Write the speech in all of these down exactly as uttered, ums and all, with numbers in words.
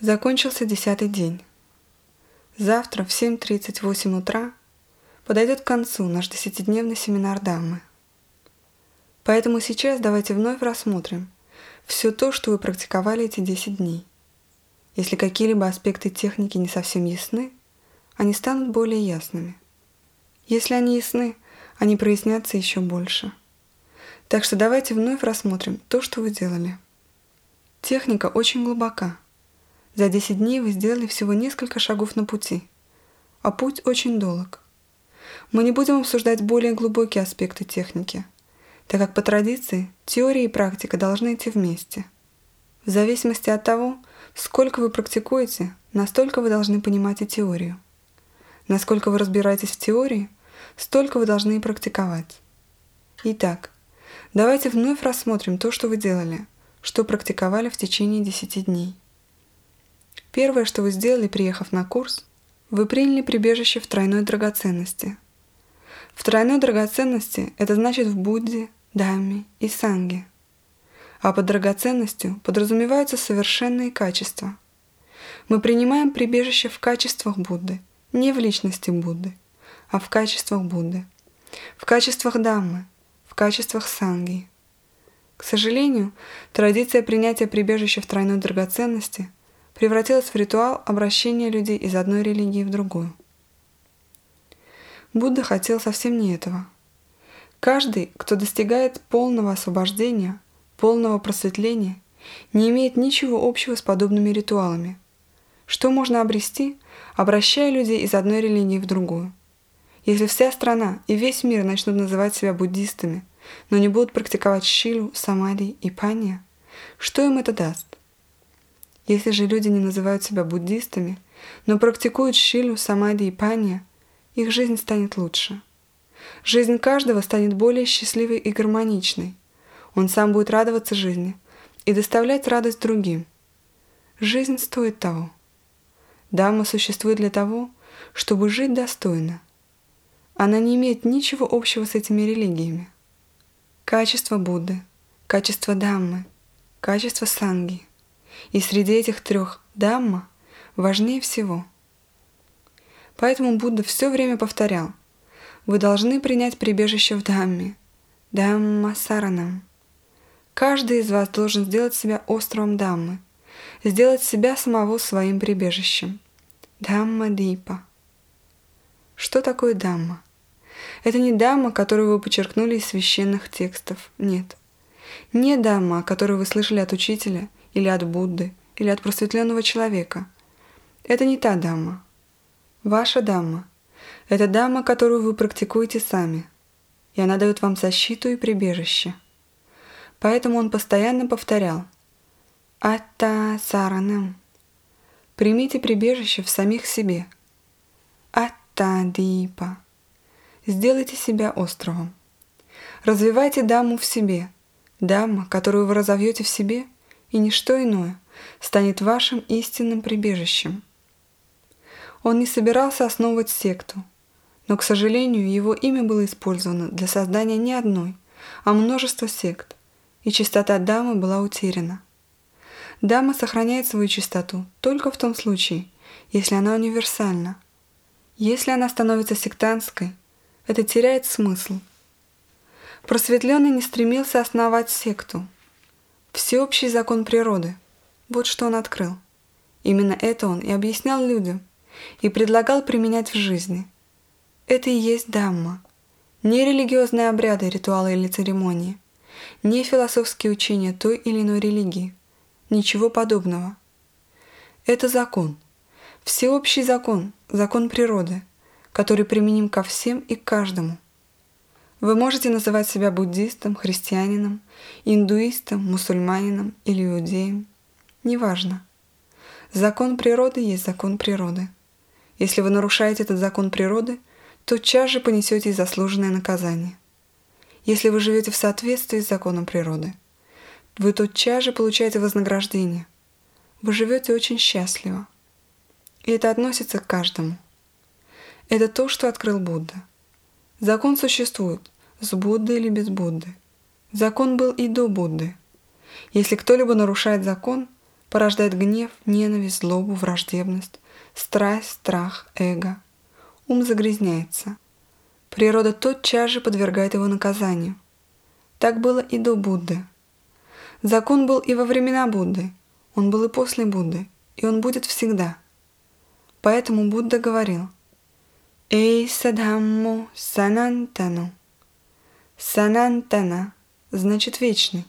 Закончился десятый день. Завтра в семь тридцать восемь утра подойдет к концу наш десятидневный семинар Даммы. Поэтому сейчас давайте вновь рассмотрим все то, что вы практиковали эти десять дней. Если какие-либо аспекты техники не совсем ясны, они станут более ясными. Если они ясны, они прояснятся еще больше. Так что давайте вновь рассмотрим то, что вы делали. Техника очень глубока. За десять дней вы сделали всего несколько шагов на пути, а путь очень долг. Мы не будем обсуждать более глубокие аспекты техники, так как по традиции теория и практика должны идти вместе. В зависимости от того, сколько вы практикуете, настолько вы должны понимать и теорию. Насколько вы разбираетесь в теории, столько вы должны и практиковать. Итак, давайте вновь рассмотрим то, что вы делали, что практиковали в течение десяти дней. Первое, что вы сделали, приехав на курс, вы приняли прибежище в тройной драгоценности. В тройной драгоценности это значит в Будде, Дамме и Санге. А под драгоценностью подразумеваются совершенные качества. Мы принимаем прибежище в качествах Будды, не в личности Будды, а в качествах Будды, в качествах Даммы, в качествах Санги. К сожалению, традиция принятия прибежища в тройной драгоценности превратилась в ритуал обращения людей из одной религии в другую. Будда хотел совсем не этого. Каждый, кто достигает полного освобождения, полного просветления, не имеет ничего общего с подобными ритуалами. Что можно обрести, обращая людей из одной религии в другую? Если вся страна и весь мир начнут называть себя буддистами, но не будут практиковать шилу, самадхи и панья, что им это даст? Если же люди не называют себя буддистами, но практикуют шилу, самадхи и панья, их жизнь станет лучше. Жизнь каждого станет более счастливой и гармоничной. Он сам будет радоваться жизни и доставлять радость другим. Жизнь стоит того. Дамма существует для того, чтобы жить достойно. Она не имеет ничего общего с этими религиями. Качество Будды, качество Даммы, качество Санги. И среди этих трех Дамма важнее всего. Поэтому Будда все время повторял: вы должны принять прибежище в Дамме, Дамма Саранам. Каждый из вас должен сделать себя островом Даммы, сделать себя самого своим прибежищем. Дамма Дипа. Что такое Дамма? Это не Дамма, которую вы подчеркнули из священных текстов, нет. Не Дамма, которую вы слышали от учителя, или от Будды, или от просветленного человека. Это не та Дамма. Ваша Дамма – это Дамма, которую вы практикуете сами, и она дает вам защиту и прибежище. Поэтому он постоянно повторял «Атта саранам» – примите прибежище в самих себе. «Атта дипа» – сделайте себя островом. Развивайте Дамму в себе, Дамма, которую вы разовьете в себе, и ничто иное станет вашим истинным прибежищем. Он не собирался основывать секту, но, к сожалению, его имя было использовано для создания не одной, а множества сект, и чистота Даммы была утеряна. Дамма сохраняет свою чистоту только в том случае, если она универсальна. Если она становится сектантской, это теряет смысл. Просветленный не стремился основать секту. Всеобщий закон природы – вот что он открыл. Именно это он и объяснял людям, и предлагал применять в жизни. Это и есть Дамма. Не религиозные обряды, ритуалы или церемонии, не философские учения той или иной религии. Ничего подобного. Это закон. Всеобщий закон, закон природы, который применим ко всем и к каждому. Вы можете называть себя буддистом, христианином, индуистом, мусульманином или иудеем. Неважно. Закон природы есть закон природы. Если вы нарушаете этот закон природы, тотчас же понесете и заслуженное наказание. Если вы живете в соответствии с законом природы, вы тотчас же получаете вознаграждение. Вы живете очень счастливо. И это относится к каждому. Это то, что открыл Будда. Закон существует, с Буддой или без Будды. Закон был и до Будды. Если кто-либо нарушает закон, порождает гнев, ненависть, злобу, враждебность, страсть, страх, эго. Ум загрязняется. Природа тотчас же подвергает его наказанию. Так было и до Будды. Закон был и во времена Будды, он был и после Будды, и он будет всегда. Поэтому Будда говорил: «Эйса дхаммо санантано». Санантана значит вечный.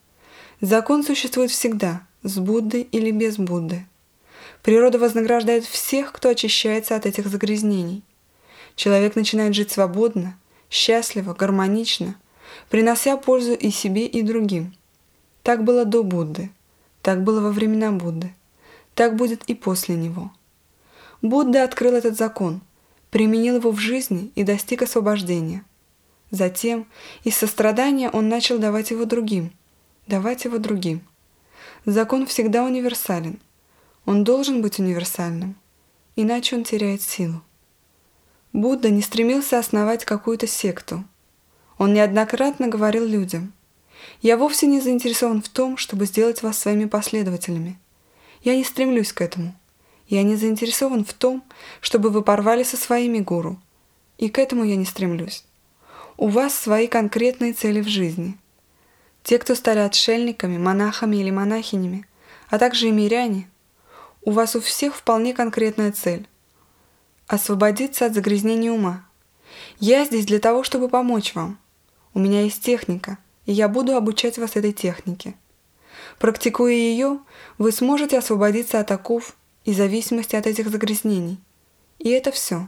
Закон существует всегда, с Буддой или без Будды. Природа вознаграждает всех, кто очищается от этих загрязнений. Человек начинает жить свободно, счастливо, гармонично, принося пользу и себе, и другим. Так было до Будды, так было во времена Будды, так будет и после него. Будда открыл этот закон, применил его в жизни и достиг освобождения. Затем из сострадания он начал давать его другим, давать его другим. Закон всегда универсален. Он должен быть универсальным, иначе он теряет силу. Будда не стремился основать какую-то секту. Он неоднократно говорил людям: «Я вовсе не заинтересован в том, чтобы сделать вас своими последователями. Я не стремлюсь к этому. Я не заинтересован в том, чтобы вы порвали со своими гуру. И к этому я не стремлюсь. У вас свои конкретные цели в жизни. Те, кто стали отшельниками, монахами или монахинями, а также и миряне, у вас у всех вполне конкретная цель – освободиться от загрязнения ума. Я здесь для того, чтобы помочь вам. У меня есть техника, и я буду обучать вас этой технике. Практикуя ее, вы сможете освободиться от оков и зависимости от этих загрязнений. И это все.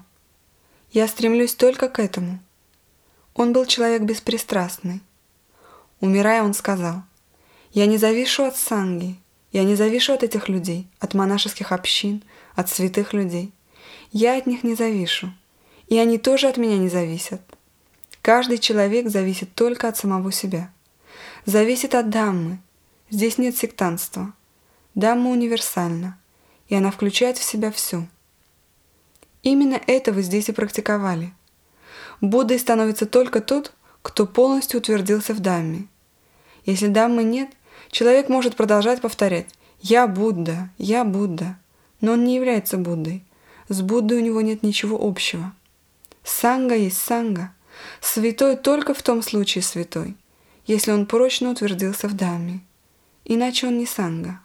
Я стремлюсь только к этому». Он был человек беспристрастный. Умирая, он сказал: «Я не завишу от санги, я не завишу от этих людей, от монашеских общин, от святых людей. Я от них не завишу, и они тоже от меня не зависят. Каждый человек зависит только от самого себя. Зависит от Дhamмы. Здесь нет сектантства. Дhamма универсальна, и она включает в себя все. Именно это вы здесь и практиковали. Буддой становится только тот, кто полностью утвердился в Дhamме. Если Дhamмы нет, человек может продолжать повторять «Я Будда, я Будда», но он не является Буддой. С Буддой у него нет ничего общего. Санга есть санга. Святой только в том случае святой, если он прочно утвердился в Дhamме. Иначе он не санга.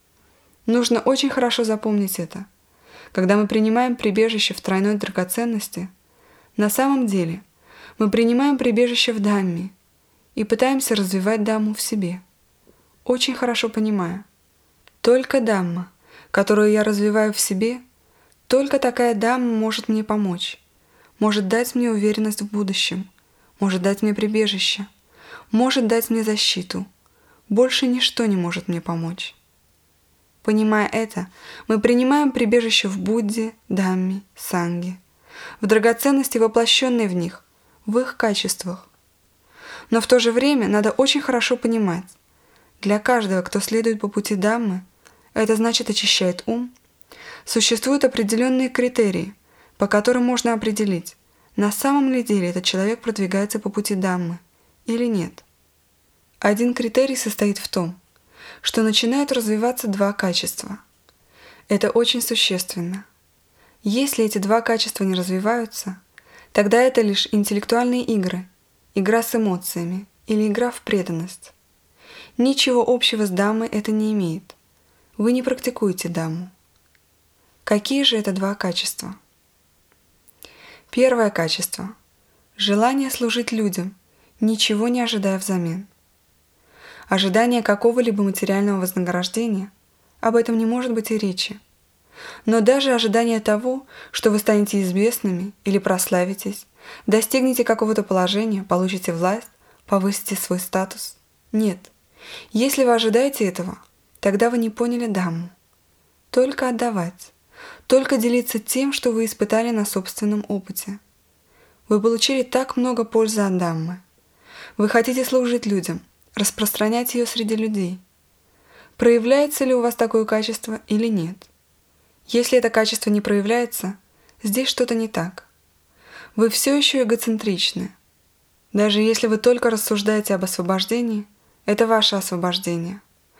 Нужно очень хорошо запомнить это. Когда мы принимаем прибежище в тройной драгоценности, на самом деле мы принимаем прибежище в Дhamме и пытаемся развивать Дhamму в себе, очень хорошо понимая: только Дhamма, которую я развиваю в себе, только такая Дhamма может мне помочь, может дать мне уверенность в будущем, может дать мне прибежище, может дать мне защиту. Больше ничто не может мне помочь. Понимая это, мы принимаем прибежище в Будде, Дhamме, Санге, в драгоценности, воплощенной в них, в их качествах. Но в то же время надо очень хорошо понимать: для каждого, кто следует по пути Дhamмы, это значит очищает ум, существуют определенные критерии, по которым можно определить, на самом ли деле этот человек продвигается по пути Дhamмы или нет. Один критерий состоит в том, что начинают развиваться два качества. Это очень существенно. Если эти два качества не развиваются, тогда это лишь интеллектуальные игры, игра с эмоциями или игра в преданность. Ничего общего с Дhamмой это не имеет. Вы не практикуете Дhamму. Какие же это два качества? Первое качество – желание служить людям, ничего не ожидая взамен. Ожидание какого-либо материального вознаграждения – об этом не может быть и речи. Но даже ожидание того, что вы станете известными или прославитесь, достигнете какого-то положения, получите власть, повысите свой статус – нет. Если вы ожидаете этого, тогда вы не поняли Дhamму. Только отдавать, только делиться тем, что вы испытали на собственном опыте. Вы получили так много пользы от Дhamмы. Вы хотите служить людям, распространять ее среди людей. Проявляется ли у вас такое качество или нет? Если это качество не проявляется, здесь что-то не так. Вы все еще эгоцентричны. Даже если вы только рассуждаете об освобождении, это ваше освобождение.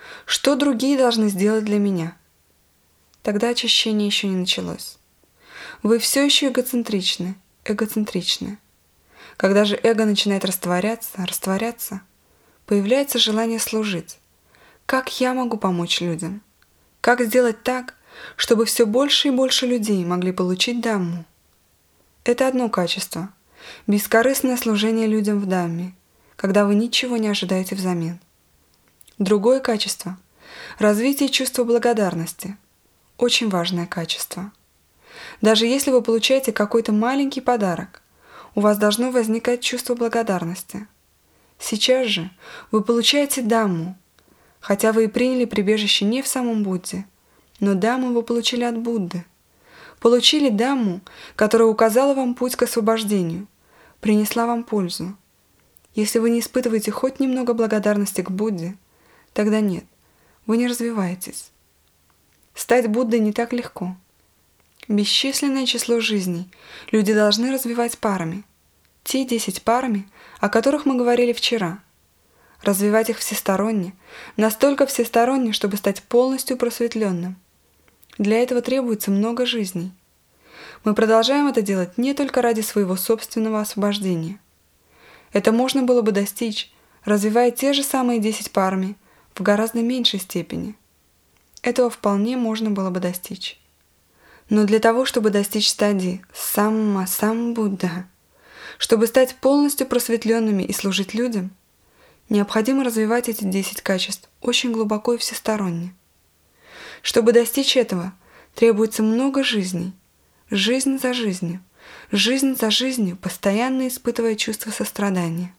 Что другие должны сделать для меня? Тогда очищение еще не началось. Вы все еще эгоцентричны, эгоцентричны. Когда же эго начинает растворяться, растворяться, появляется желание служить. Как я могу помочь людям? Как сделать так, чтобы все больше и больше людей могли получить Дамму? Это одно качество – бескорыстное служение людям в Дамме, когда вы ничего не ожидаете взамен. Другое качество – развитие чувства благодарности. Очень важное качество. Даже если вы получаете какой-то маленький подарок, у вас должно возникать чувство благодарности. Сейчас же вы получаете Дамму, хотя вы и приняли прибежище не в самом Будде, но Дамму вы получили от Будды. Получили Дамму, которая указала вам путь к освобождению, принесла вам пользу. Если вы не испытываете хоть немного благодарности к Будде, тогда нет, вы не развиваетесь. Стать Буддой не так легко. Бесчисленное число жизней люди должны развивать парами. Те десять парами, о которых мы говорили вчера. Развивать их всесторонне, настолько всесторонне, чтобы стать полностью просветленным. Для этого требуется много жизней. Мы продолжаем это делать не только ради своего собственного освобождения. Это можно было бы достичь, развивая те же самые десять парами в гораздо меньшей степени. Этого вполне можно было бы достичь. Но для того, чтобы достичь стадии самма самбудда, чтобы стать полностью просветленными и служить людям, необходимо развивать эти десять качеств очень глубоко и всесторонне. Чтобы достичь этого, требуется много жизней, жизнь за жизнью, жизнь за жизнью, постоянно испытывая чувство сострадания.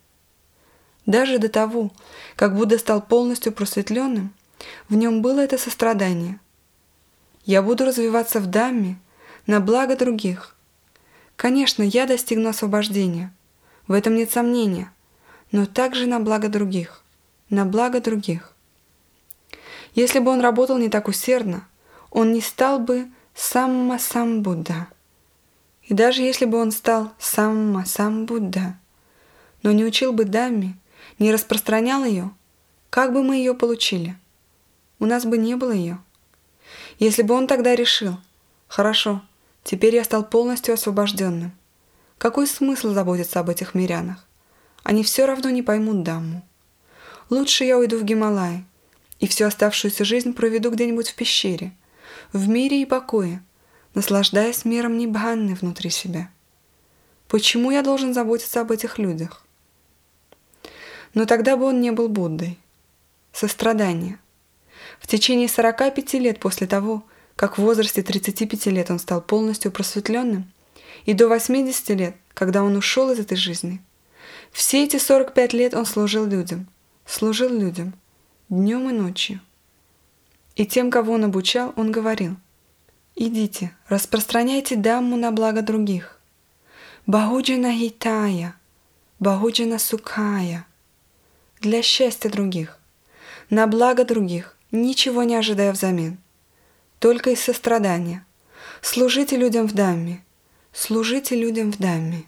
Даже до того, как Будда стал полностью просветленным, в нем было это сострадание. Я буду развиваться в Дамме на благо других. Конечно, я достигну освобождения, в этом нет сомнения, но также на благо других, на благо других. Если бы он работал не так усердно, он не стал бы самма самбудда. И даже если бы он стал самма самбудда, но не учил бы Дамме, не распространял ее, как бы мы ее получили? У нас бы не было ее. Если бы он тогда решил, хорошо, теперь я стал полностью освобожденным, какой смысл заботиться об этих мирянах? Они все равно не поймут Дамму. Лучше я уйду в Гималаи и всю оставшуюся жизнь проведу где-нибудь в пещере, в мире и покое, наслаждаясь миром Ниббханы внутри себя. Почему я должен заботиться об этих людях? Но тогда бы он не был Буддой. Сострадание. В течение сорока пяти лет после того, как в возрасте тридцати пяти лет он стал полностью просветленным, и до восьмидесяти лет, когда он ушел из этой жизни, все эти сорок пять лет он служил людям, служил людям, днем и ночью. И тем, кого он обучал, он говорил: «Идите, распространяйте Дамму на благо других. Бахуджана хитая, бахуджана сукхая». Для счастья других, на благо других, ничего не ожидая взамен. Только из сострадания. Служите людям в Дамме, служите людям в Дамме.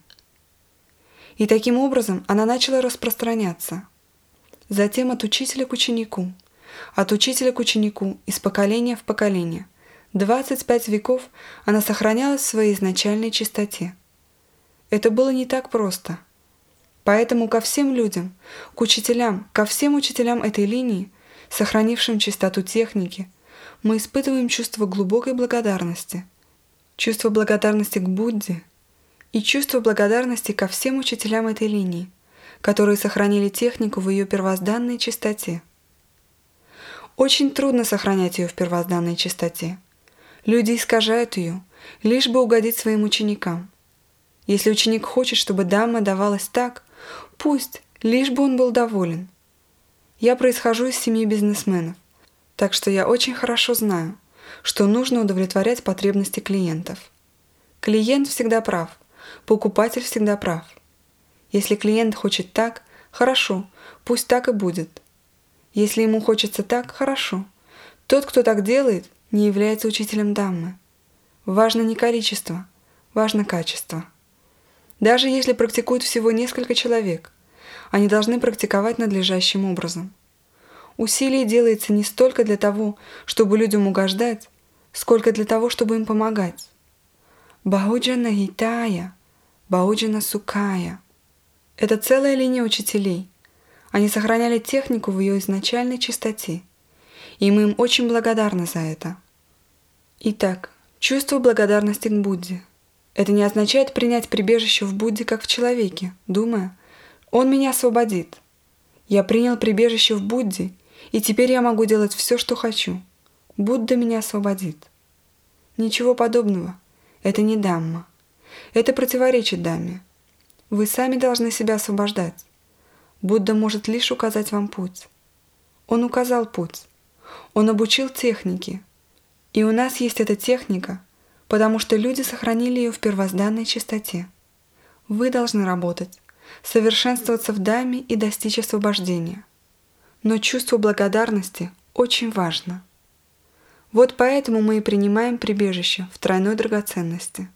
И таким образом она начала распространяться. Затем от учителя к ученику, от учителя к ученику, из поколения в поколение. двадцать пять веков она сохранялась в своей изначальной чистоте. Это было не так просто. Поэтому ко всем людям, к учителям, ко всем учителям этой линии, сохранившим чистоту техники, мы испытываем чувство глубокой благодарности, чувство благодарности к Будде и чувство благодарности ко всем учителям этой линии, которые сохранили технику в ее первозданной чистоте. Очень трудно сохранять ее в первозданной чистоте. Люди искажают ее, лишь бы угодить своим ученикам. Если ученик хочет, чтобы Дамма давалась так, пусть, лишь бы он был доволен. Я происхожу из семьи бизнесменов, так что я очень хорошо знаю, что нужно удовлетворять потребности клиентов. Клиент всегда прав, покупатель всегда прав. Если клиент хочет так, хорошо, пусть так и будет. Если ему хочется так, хорошо. Тот, кто так делает, не является учителем Даммы. Важно не количество, важно качество. Даже если практикуют всего несколько человек, они должны практиковать надлежащим образом. Усилие делается не столько для того, чтобы людям угождать, сколько для того, чтобы им помогать. Бахуджана Гитая, Бахуджана Сукая. Это целая линия учителей. Они сохраняли технику в ее изначальной чистоте, и мы им очень благодарны за это. Итак, чувство благодарности к Будде. Это не означает принять прибежище в Будде как в человеке, думая: «Он меня освободит. Я принял прибежище в Будде, и теперь я могу делать все, что хочу. Будда меня освободит». Ничего подобного. Это не Дамма. Это противоречит Дамме. Вы сами должны себя освобождать. Будда может лишь указать вам путь. Он указал путь. Он обучил технике. И у нас есть эта техника, потому что люди сохранили ее в первозданной чистоте. Вы должны работать, совершенствоваться в Дамме и достичь освобождения. Но чувство благодарности очень важно. Вот поэтому мы и принимаем прибежище в тройной драгоценности.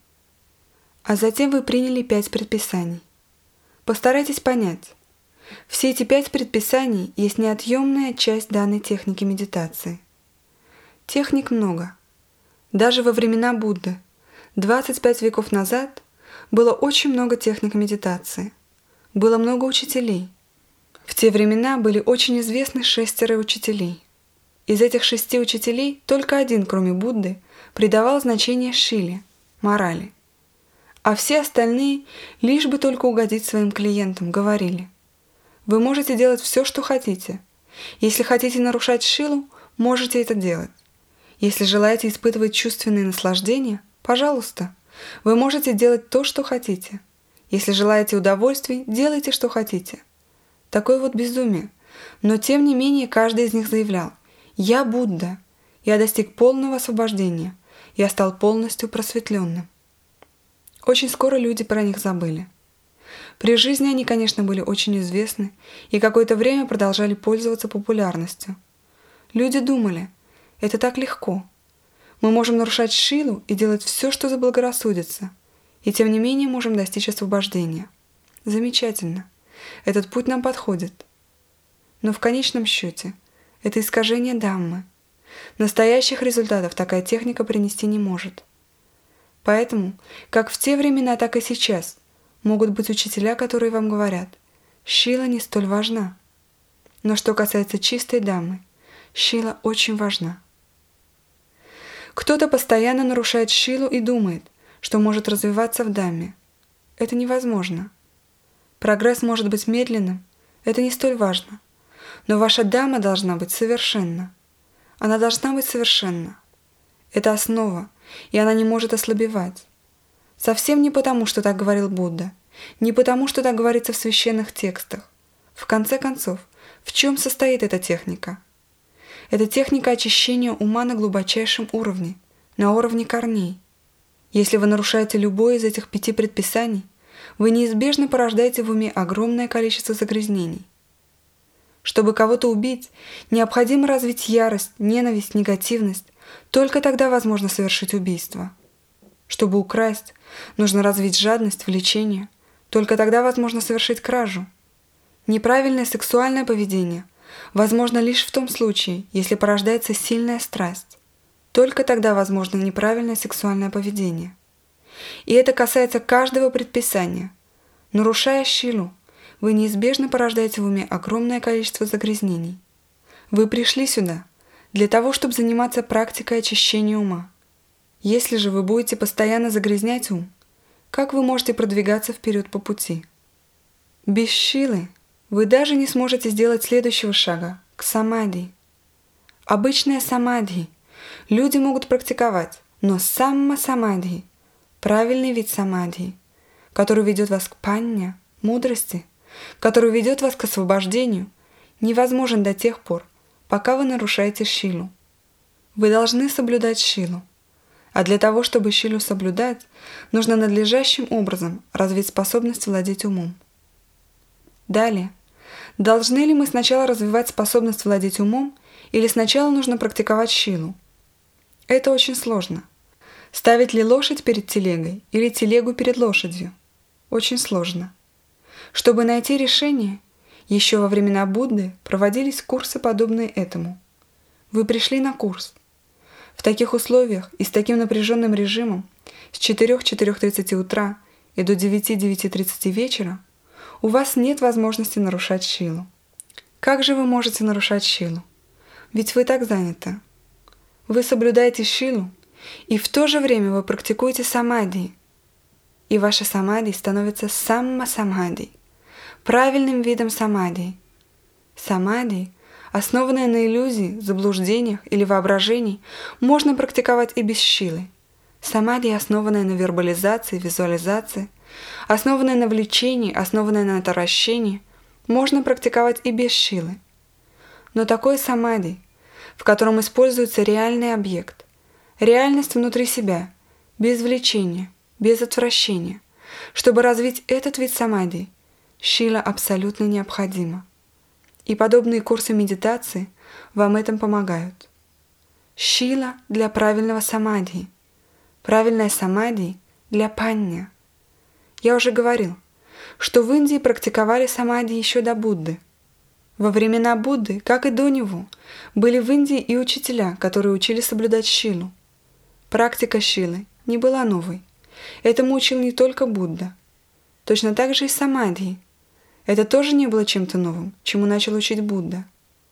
А затем вы приняли пять предписаний. Постарайтесь понять. Все эти пять предписаний есть неотъемная часть данной техники медитации. Техник много. Даже во времена Будды, двадцать пять веков назад, было очень много техник медитации. Было много учителей. В те времена были очень известны шестеро учителей. Из этих шести учителей только один, кроме Будды, придавал значение шиле, морали. А все остальные, лишь бы только угодить своим клиентам, говорили: «Вы можете делать все, что хотите. Если хотите нарушать шилу, можете это делать. Если желаете испытывать чувственные наслаждения, пожалуйста, вы можете делать то, что хотите. Если желаете удовольствий, делайте, что хотите». Такое вот безумие. Но тем не менее каждый из них заявлял: «Я Будда. Я достиг полного освобождения. Я стал полностью просветленным». Очень скоро люди про них забыли. При жизни они, конечно, были очень известны и какое-то время продолжали пользоваться популярностью. Люди думали: это так легко. Мы можем нарушать шилу и делать все, что заблагорассудится, и тем не менее можем достичь освобождения. Замечательно. Этот путь нам подходит. Но в конечном счете это искажение Даммы. Настоящих результатов такая техника принести не может. Поэтому, как в те времена, так и сейчас, могут быть учителя, которые вам говорят: шила не столь важна. Но что касается чистой Даммы, шила очень важна. Кто-то постоянно нарушает шилу и думает, что может развиваться в Дамме. Это невозможно. Прогресс может быть медленным, это не столь важно. Но ваша Дамма должна быть совершенна. Она должна быть совершенна. Это основа, и она не может ослабевать. Совсем не потому, что так говорил Будда, не потому, что так говорится в священных текстах. В конце концов, в чем состоит эта техника? Это техника очищения ума на глубочайшем уровне, на уровне корней. Если вы нарушаете любое из этих пяти предписаний, вы неизбежно порождаете в уме огромное количество загрязнений. Чтобы кого-то убить, необходимо развить ярость, ненависть, негативность. Только тогда возможно совершить убийство. Чтобы украсть, нужно развить жадность, влечение. Только тогда возможно совершить кражу. Неправильное сексуальное поведение возможно лишь в том случае, если порождается сильная страсть. Только тогда возможно неправильное сексуальное поведение. И это касается каждого предписания. Нарушая шилу, вы неизбежно порождаете в уме огромное количество загрязнений. Вы пришли сюда для того, чтобы заниматься практикой очищения ума. Если же вы будете постоянно загрязнять ум, как вы можете продвигаться вперед по пути? Без шилы вы даже не сможете сделать следующего шага к самадхи. Обычная самадхи люди могут практиковать, но самма самадхи, правильный вид самадхи, который ведет вас к панья, мудрости, который ведет вас к освобождению, невозможен до тех пор, пока вы нарушаете шилу. Вы должны соблюдать шилу. А для того, чтобы шилу соблюдать, нужно надлежащим образом развить способность владеть умом. Далее. Должны ли мы сначала развивать способность владеть умом, или сначала нужно практиковать шилу? Это очень сложно. Ставить ли лошадь перед телегой или телегу перед лошадью? Очень сложно. Чтобы найти решение, Еще во времена Будды проводились курсы, подобные этому. Вы пришли на курс. В таких условиях и с таким напряженным режимом с четырёх-четырёх тридцати утра и до девяти-девяти тридцати вечера у вас нет возможности нарушать шилу. Как же вы можете нарушать шилу? Ведь вы так заняты. Вы соблюдаете шилу, и в то же время вы практикуете самадхи. И ваша самадхи становится самма-самадхи, правильным видом самадхи. Самадхи, основанная на иллюзии, заблуждениях или воображении, можно практиковать и без шилы. Самадхи, основанная на вербализации, визуализации, основанная на влечении, основанная на отвращении, можно практиковать и без шилы. Но такое самадхи, в котором используется реальный объект, реальность внутри себя, без влечения, без отвращения, чтобы развить этот вид самадхи, шила абсолютно необходима. И подобные курсы медитации вам этом помогают. Шила для правильного самадхи. Правильная самадхи для панья. Я уже говорил, что в Индии практиковали самадхи еще до Будды. Во времена Будды, как и до него, были в Индии и учителя, которые учили соблюдать шилу. Практика шилы не была новой. Этому учил не только Будда. Точно так же и самадхи. Это тоже не было чем-то новым, чему начал учить Будда.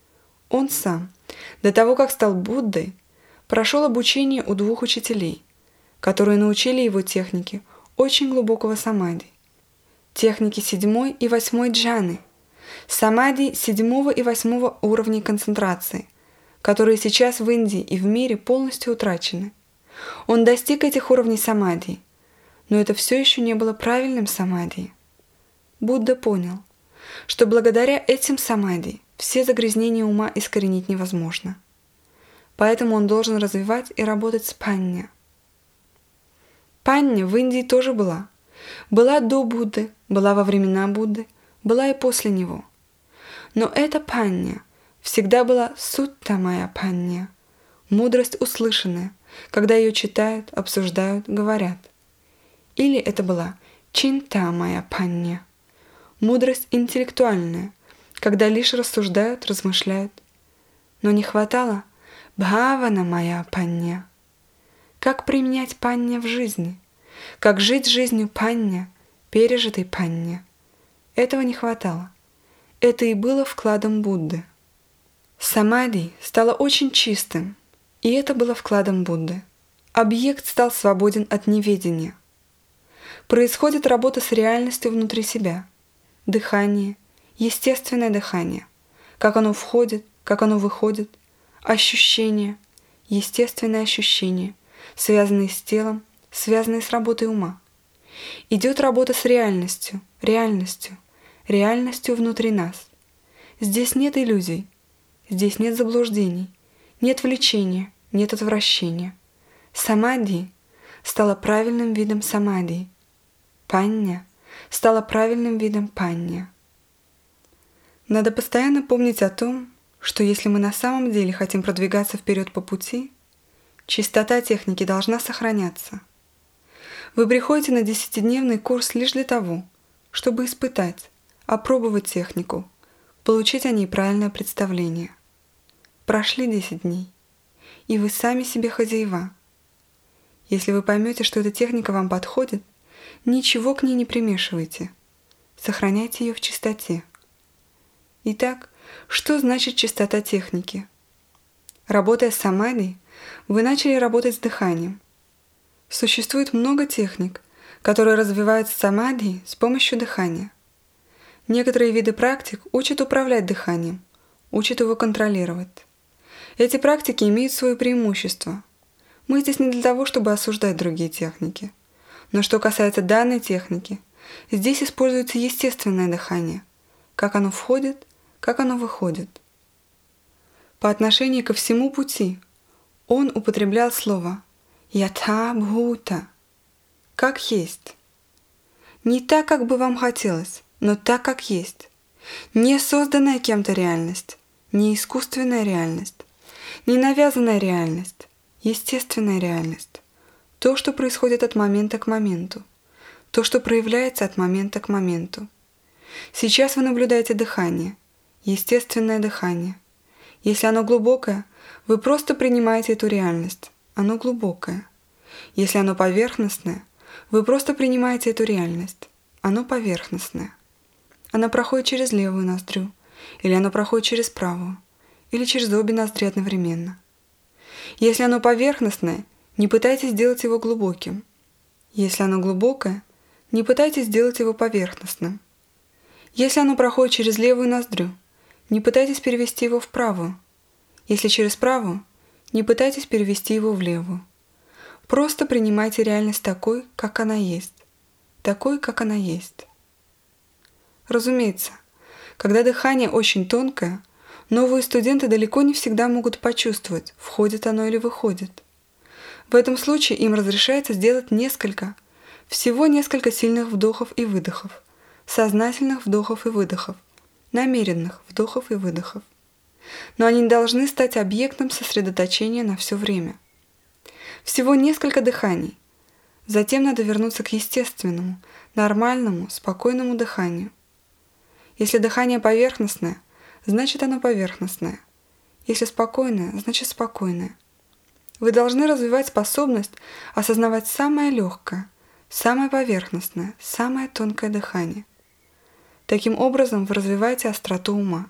Он сам, до того, как стал Буддой, прошел обучение у двух учителей, которые научили его технике очень глубокого самадхи, техники седьмой и восьмой джаны, самадхи седьмого и восьмого уровней концентрации, которые сейчас в Индии и в мире полностью утрачены. Он достиг этих уровней самадхи, но это все еще не было правильным самадхи. Будда понял, что благодаря этим самадхи все загрязнения ума искоренить невозможно. Поэтому он должен развивать и работать с панья. Панья в Индии тоже была. Была до Будды, была во времена Будды, была и после него. Но эта панья всегда была суттамая панья, мудрость услышанная, когда ее читают, обсуждают, говорят. Или это была чинтамая панья, мудрость интеллектуальная, когда лишь рассуждают, размышляют. Но не хватало бхаванамая панья. Как применять панья в жизни? Как жить жизнью панья, пережитой панья? Этого не хватало. Это и было вкладом Будды. Самадхи стало очень чистым, и это было вкладом Будды. Объект стал свободен от неведения. Происходит работа с реальностью внутри себя. Дыхание, естественное дыхание. Как оно входит, как оно выходит. Ощущения, естественные ощущения, связанные с телом, связанные с работой ума. Идет работа с реальностью, реальностью, реальностью внутри нас. Здесь нет иллюзий, здесь нет заблуждений, нет влечения, нет отвращения. Самадхи стала правильным видом самадхи. Панья стала правильным видом панья. Надо постоянно помнить о том, что если мы на самом деле хотим продвигаться вперед по пути, чистота техники должна сохраняться. Вы приходите на десятидневный курс лишь для того, чтобы испытать, опробовать технику, получить о ней правильное представление. Прошли десять дней, и вы сами себе хозяева. Если вы поймете, что эта техника вам подходит, ничего к ней не примешивайте. Сохраняйте ее в чистоте. Итак, что значит чистота техники? Работая с самадхи, вы начали работать с дыханием. Существует много техник, которые развивают самадхи с помощью дыхания. Некоторые виды практик учат управлять дыханием, учат его контролировать. Эти практики имеют свое преимущество. Мы здесь не для того, чтобы осуждать другие техники. Но что касается данной техники, здесь используется естественное дыхание, как оно входит, как оно выходит. По отношению ко всему пути он употреблял слово «ятха бхута» – «как есть». Не так, как бы вам хотелось, но так, как есть. Не созданная кем-то реальность, не искусственная реальность, не навязанная реальность, естественная реальность. То, что происходит от момента к моменту, то, что проявляется от момента к моменту. Сейчас вы наблюдаете дыхание, естественное дыхание. Если оно глубокое, вы просто принимаете эту реальность. Оно глубокое. Если оно поверхностное, вы просто принимаете эту реальность. Оно поверхностное. Оно проходит через левую ноздрю, или оно проходит через правую, или через обе ноздри одновременно. Если оно поверхностное, не пытайтесь сделать его глубоким. Если оно глубокое, не пытайтесь сделать его поверхностным. Если оно проходит через левую ноздрю, не пытайтесь перевести его в правую. Если через правую, не пытайтесь перевести его в левую. Просто принимайте реальность такой, как она есть. Такой, как она есть. Разумеется, когда дыхание очень тонкое, новые студенты далеко не всегда могут почувствовать, входит оно или выходит. В этом случае им разрешается сделать несколько, всего несколько сильных вдохов и выдохов, сознательных вдохов и выдохов, намеренных вдохов и выдохов. Но они не должны стать объектом сосредоточения на все время. Всего несколько дыханий. Затем надо вернуться к естественному, нормальному, спокойному дыханию. Если дыхание поверхностное, значит оно поверхностное. Если спокойное, значит спокойное. Вы должны развивать способность осознавать самое легкое, самое поверхностное, самое тонкое дыхание. Таким образом вы развиваете остроту ума.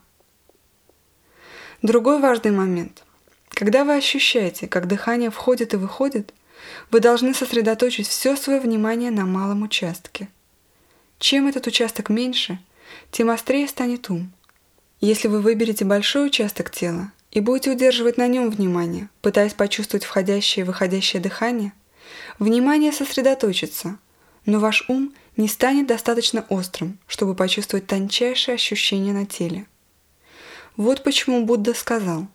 Другой важный момент. Когда вы ощущаете, как дыхание входит и выходит, вы должны сосредоточить все свое внимание на малом участке. Чем этот участок меньше, тем острее станет ум. Если вы выберете большой участок тела и будете удерживать на нем внимание, пытаясь почувствовать входящее и выходящее дыхание, внимание сосредоточится, но ваш ум не станет достаточно острым, чтобы почувствовать тончайшие ощущения на теле. Вот почему Будда сказал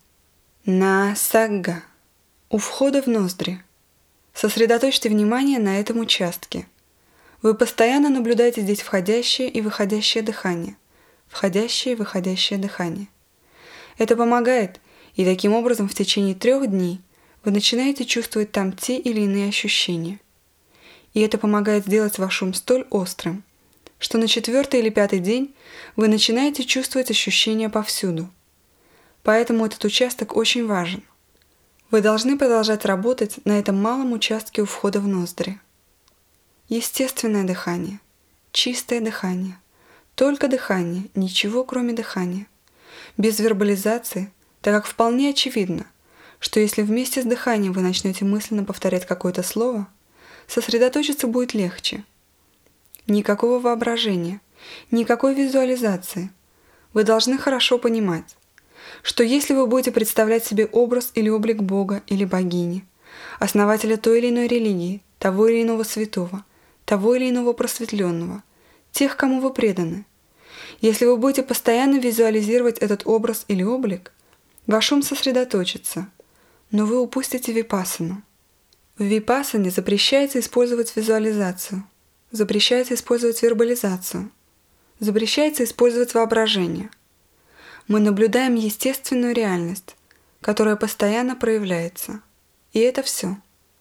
«на-сагга» у входа в ноздри. Сосредоточьте внимание на этом участке. Вы постоянно наблюдаете здесь входящее и выходящее дыхание, входящее и выходящее дыхание. Это помогает, и таким образом в течение трех дней вы начинаете чувствовать там те или иные ощущения. И это помогает сделать ваш ум столь острым, что на четвертый или пятый день вы начинаете чувствовать ощущения повсюду. Поэтому этот участок очень важен. Вы должны продолжать работать на этом малом участке у входа в ноздри. Естественное дыхание, чистое дыхание, только дыхание, ничего кроме дыхания. Без вербализации, так как вполне очевидно, что если вместе с дыханием вы начнете мысленно повторять какое-то слово, сосредоточиться будет легче. Никакого воображения, никакой визуализации. Вы должны хорошо понимать, что если вы будете представлять себе образ или облик Бога или богини, основателя той или иной религии, того или иного святого, того или иного просветленного, тех, кому вы преданы, если вы будете постоянно визуализировать этот образ или облик, ваш ум сосредоточится, но вы упустите випассану. В випассане запрещается использовать визуализацию, запрещается использовать вербализацию, запрещается использовать воображение. Мы наблюдаем естественную реальность, которая постоянно проявляется. И это все.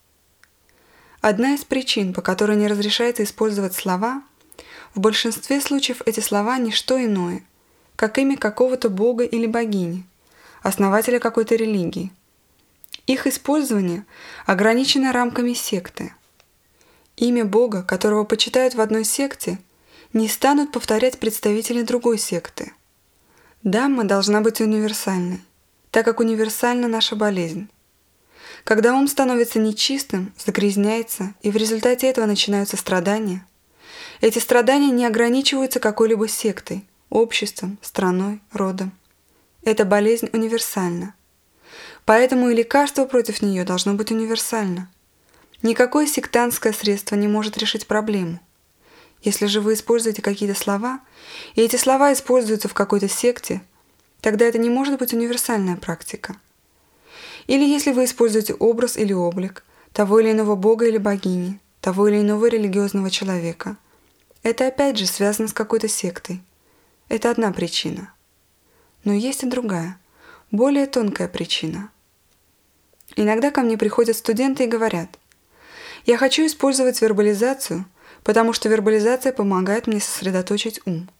Одна из причин, по которой не разрешается использовать слова, в большинстве случаев эти слова не что иное, как имя какого-то бога или богини, основателя какой-то религии. Их использование ограничено рамками секты. Имя бога, которого почитают в одной секте, не станут повторять представители другой секты. Дамма должна быть универсальной, так как универсальна наша болезнь. Когда ум становится нечистым, загрязняется, и в результате этого начинаются страдания, эти страдания не ограничиваются какой-либо сектой, обществом, страной, родом. Эта болезнь универсальна. Поэтому и лекарство против нее должно быть универсально. Никакое сектантское средство не может решить проблему. Если же вы используете какие-то слова, и эти слова используются в какой-то секте, тогда это не может быть универсальная практика. Или если вы используете образ или облик того или иного бога или богини, того или иного религиозного человека, это опять же связано с какой-то сектой. Это одна причина. Но есть и другая, более тонкая причина. Иногда ко мне приходят студенты и говорят: «Я хочу использовать вербализацию, потому что вербализация помогает мне сосредоточить ум.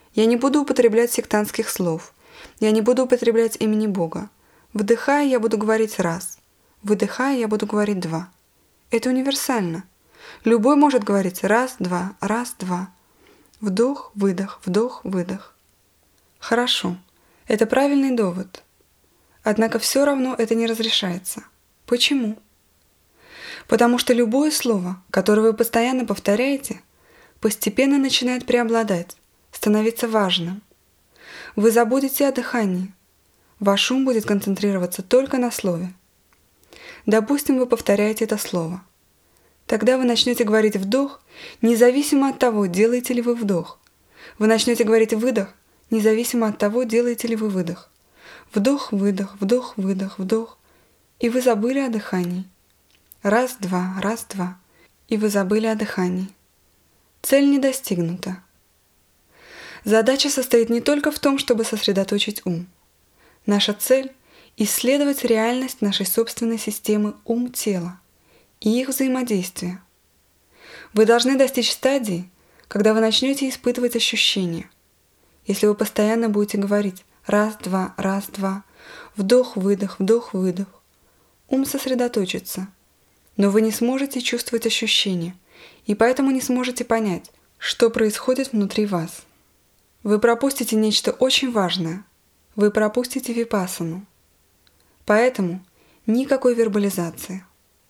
Я не буду употреблять сектантских слов. Я не буду употреблять имени Бога. Вдыхая, я буду говорить раз. Выдыхая, я буду говорить два. Это универсально. Любой может говорить раз, два, раз, два. Вдох, выдох, вдох, выдох. Хорошо. Это правильный довод. Однако все равно это не разрешается. Почему? Потому что любое слово, которое вы постоянно повторяете, постепенно начинает преобладать, становиться важным. Вы забудете о дыхании. Ваш ум будет концентрироваться только на слове. Допустим, вы повторяете это слово. Тогда вы начнете говорить «вдох», независимо от того, делаете ли вы вдох. Вы начнете говорить «выдох», независимо от того, делаете ли вы выдох. Вдох, выдох, вдох, выдох, вдох. И вы забыли о дыхании. Раз, два, раз, два. И вы забыли о дыхании. Цель не достигнута. Задача состоит не только в том, чтобы сосредоточить ум. Наша цель – исследовать реальность нашей собственной системы ум-тело и их взаимодействия. Вы должны достичь стадии, когда вы начнете испытывать ощущения. Если вы постоянно будете говорить раз, два, раз, два, вдох, выдох, вдох, выдох, ум сосредоточится, но вы не сможете чувствовать ощущения, и поэтому не сможете понять, что происходит внутри вас. Вы пропустите нечто очень важное. Вы пропустите випассану. Поэтому никакой вербализации.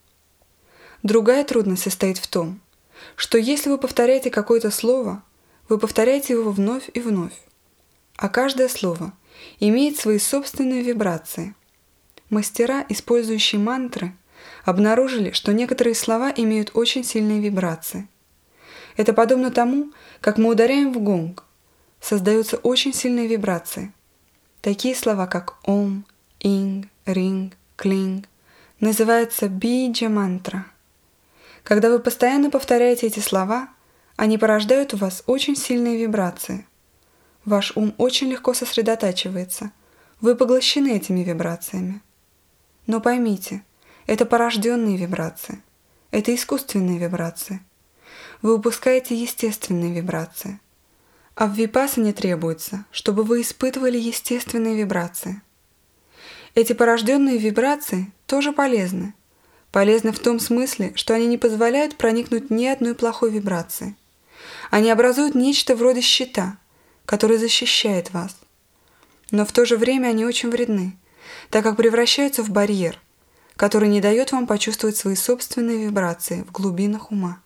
Другая трудность состоит в том, что если вы повторяете какое-то слово, вы повторяете его вновь и вновь, а каждое слово имеет свои собственные вибрации. Мастера, использующие мантры, обнаружили, что некоторые слова имеют очень сильные вибрации. Это подобно тому, как мы ударяем в гонг. Создаются очень сильные вибрации. Такие слова, как ом, инг, ринг, клинг, называются биджа-мантра. Когда вы постоянно повторяете эти слова, они порождают у вас очень сильные вибрации. Ваш ум очень легко сосредотачивается. Вы поглощены этими вибрациями. Но поймите, это порожденные вибрации. Это искусственные вибрации. Вы упускаете естественные вибрации. А в випассане требуется, чтобы вы испытывали естественные вибрации. Эти порожденные вибрации тоже полезны. Полезны в том смысле, что они не позволяют проникнуть ни одной плохой вибрации. Они образуют нечто вроде щита, который защищает вас. Но в то же время они очень вредны, так как превращаются в барьер, который не дает вам почувствовать свои собственные вибрации в глубинах ума.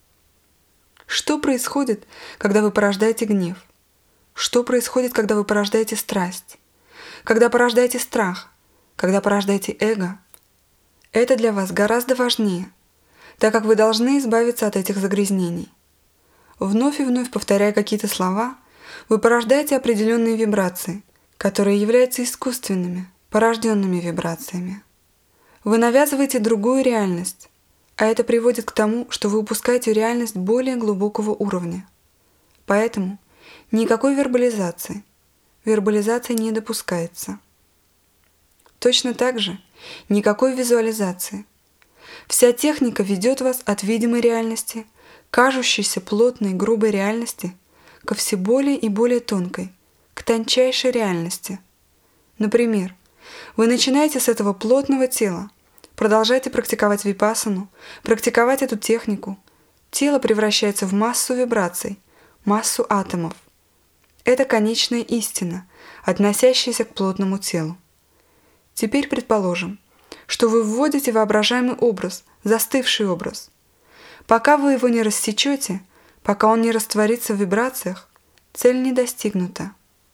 Что происходит, когда вы порождаете гнев? Что происходит, когда вы порождаете страсть? Когда порождаете страх? Когда порождаете эго? Это для вас гораздо важнее, так как вы должны избавиться от этих загрязнений. Вновь и вновь повторяя какие-то слова, вы порождаете определенные вибрации, которые являются искусственными, порожденными вибрациями. Вы навязываете другую реальность, а это приводит к тому, что вы упускаете реальность более глубокого уровня. Поэтому никакой вербализации. Вербализация не допускается. Точно так же никакой визуализации. Вся техника ведет вас от видимой реальности, кажущейся плотной, грубой реальности, ко все более и более тонкой, к тончайшей реальности. Например, вы начинаете с этого плотного тела, продолжайте практиковать випассану, практиковать эту технику. Тело превращается в массу вибраций, массу атомов. Это конечная истина, относящаяся к плотному телу. Теперь предположим, что вы вводите воображаемый образ, застывший образ. Пока вы его не рассечете, пока он не растворится в вибрациях, цель не достигнута.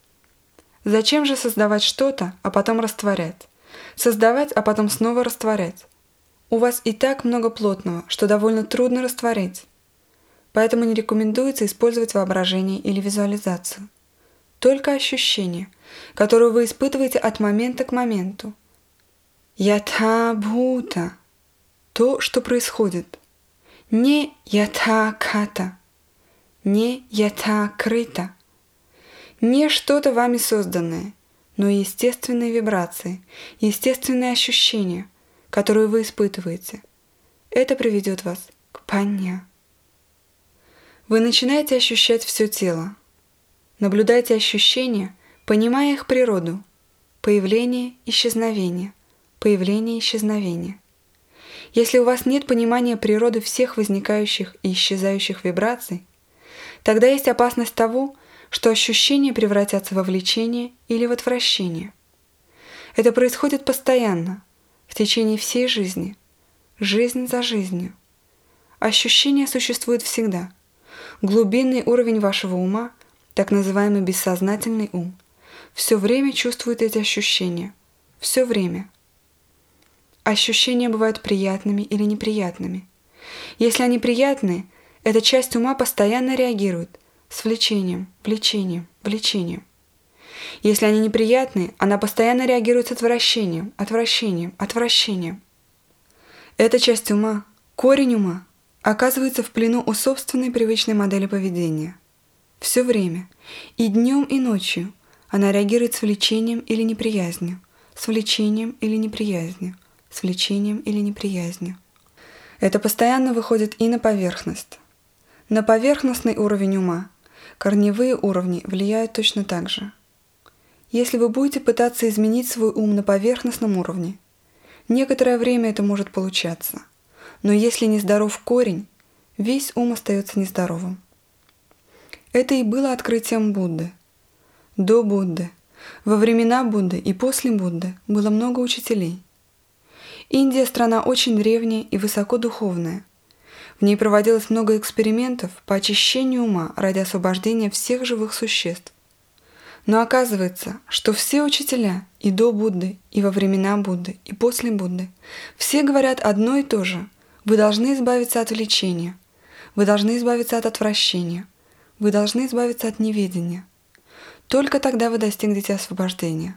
Зачем же создавать что-то, а потом растворять? Создавать, а потом снова растворять? У вас и так много плотного, что довольно трудно растворить. Поэтому не рекомендуется использовать воображение или визуализацию. Только ощущение, которое вы испытываете от момента к моменту. Ятха-бхута – то, что происходит. Не ятха-ката, не ятха-крыта. Не что-то вами созданное, но естественные вибрации, естественные ощущения, которые вы испытываете. Это приведет вас к панья. Вы начинаете ощущать все тело. Наблюдайте ощущения, понимая их природу. Появление, исчезновение, появление, исчезновение. Если у вас нет понимания природы всех возникающих и исчезающих вибраций, тогда есть опасность того, что ощущения превратятся во влечение или в отвращение. Это происходит постоянно, в течение всей жизни, жизнь за жизнью. Ощущения существуют всегда. Глубинный уровень вашего ума, так называемый бессознательный ум, все время чувствует эти ощущения. Все время. Ощущения бывают приятными или неприятными. Если они приятные, эта часть ума постоянно реагирует с влечением, влечением, влечением. Если они неприятные, она постоянно реагирует с отвращением, отвращением, отвращением. Эта часть ума, корень ума, оказывается в плену у собственной привычной модели поведения. Все время, и днем, и ночью, она реагирует с влечением или неприязнью, с влечением или неприязнью, с влечением или неприязнью. Это постоянно выходит и на поверхность. На поверхностный уровень ума корневые уровни влияют точно так же. Если вы будете пытаться изменить свой ум на поверхностном уровне, некоторое время это может получаться, но если нездоров корень, весь ум остается нездоровым. Это и было открытием Будды. До Будды, во времена Будды и после Будды было много учителей. Индия – страна очень древняя и высокодуховная. В ней проводилось много экспериментов по очищению ума ради освобождения всех живых существ. Но оказывается, что все учителя и до Будды, и во времена Будды, и после Будды все говорят одно и то же. Вы должны избавиться от влечения. Вы должны избавиться от отвращения. Вы должны избавиться от неведения. Только тогда вы достигнете освобождения.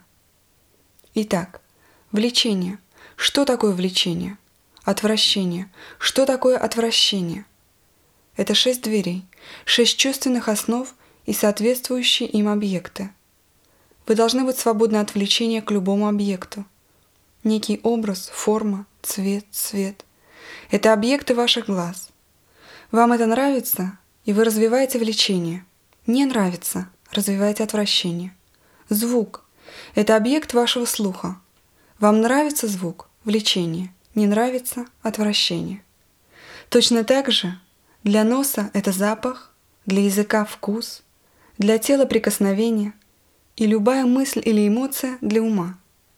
Итак, влечение. Что такое влечение? Отвращение. Что такое отвращение? Это шесть дверей, шесть чувственных основ и соответствующие им объекты. Вы должны быть свободны от влечения к любому объекту. Некий образ, форма, цвет, цвет – это объекты ваших глаз. Вам это нравится, и вы развиваете влечение. Не нравится – развиваете отвращение. Звук – это объект вашего слуха. Вам нравится звук – влечение. Не нравится – отвращение. Точно так же для носа – это запах, для языка – вкус, для тела – прикосновение, и любая мысль или эмоция для ума.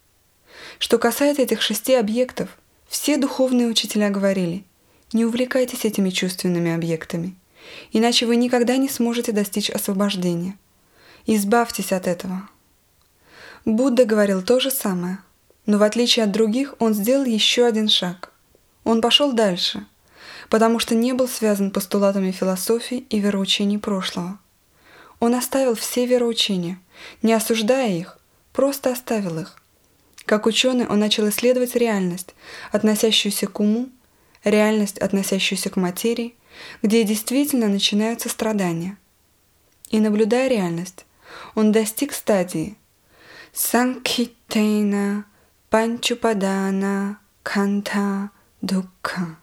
Что касается этих шести объектов, все духовные учителя говорили: не увлекайтесь этими чувственными объектами, иначе вы никогда не сможете достичь освобождения. Избавьтесь от этого. Будда говорил то же самое, но в отличие от других он сделал еще один шаг. Он пошел дальше, потому что не был связан постулатами философии и вероучений прошлого. Он оставил все вероучения, не осуждая их, просто оставил их. Как ученый он начал исследовать реальность, относящуюся к уму, реальность, относящуюся к материи, где действительно начинаются страдания. И наблюдая реальность, он достиг стадии Санкхитейна Панчупадана Канта Дукха.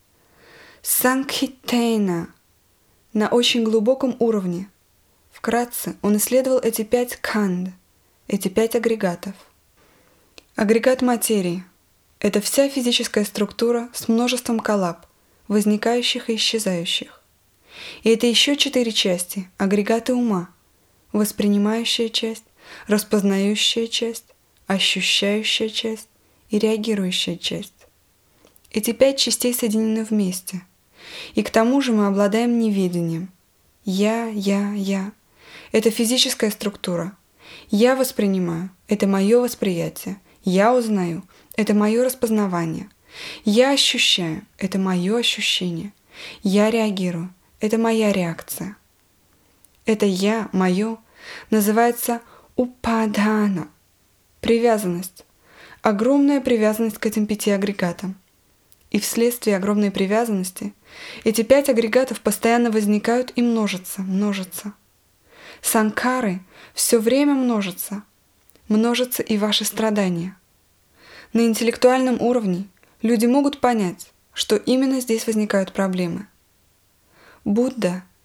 Санкхитейна на очень глубоком уровне. Вкратце он исследовал эти пять кханд, эти пять агрегатов. Агрегат материи – это вся физическая структура с множеством коллаб, возникающих и исчезающих. И это еще четыре части – агрегаты ума, воспринимающая часть, распознающая часть, ощущающая часть и реагирующая часть. Эти пять частей соединены вместе. И к тому же мы обладаем неведением. Я, я, я. Это физическая структура. Я воспринимаю. Это мое восприятие. Я узнаю. Это мое распознавание. Я ощущаю. Это мое ощущение. Я реагирую. Это моя реакция. Это я, мое, называется упадана. Привязанность. Огромная привязанность к этим пяти агрегатам. И вследствие огромной привязанности эти пять агрегатов постоянно возникают и множатся, множатся. Санкары все время множатся. Множатся и ваши страдания. На интеллектуальном уровне люди могут понять, что именно здесь возникают проблемы. Будда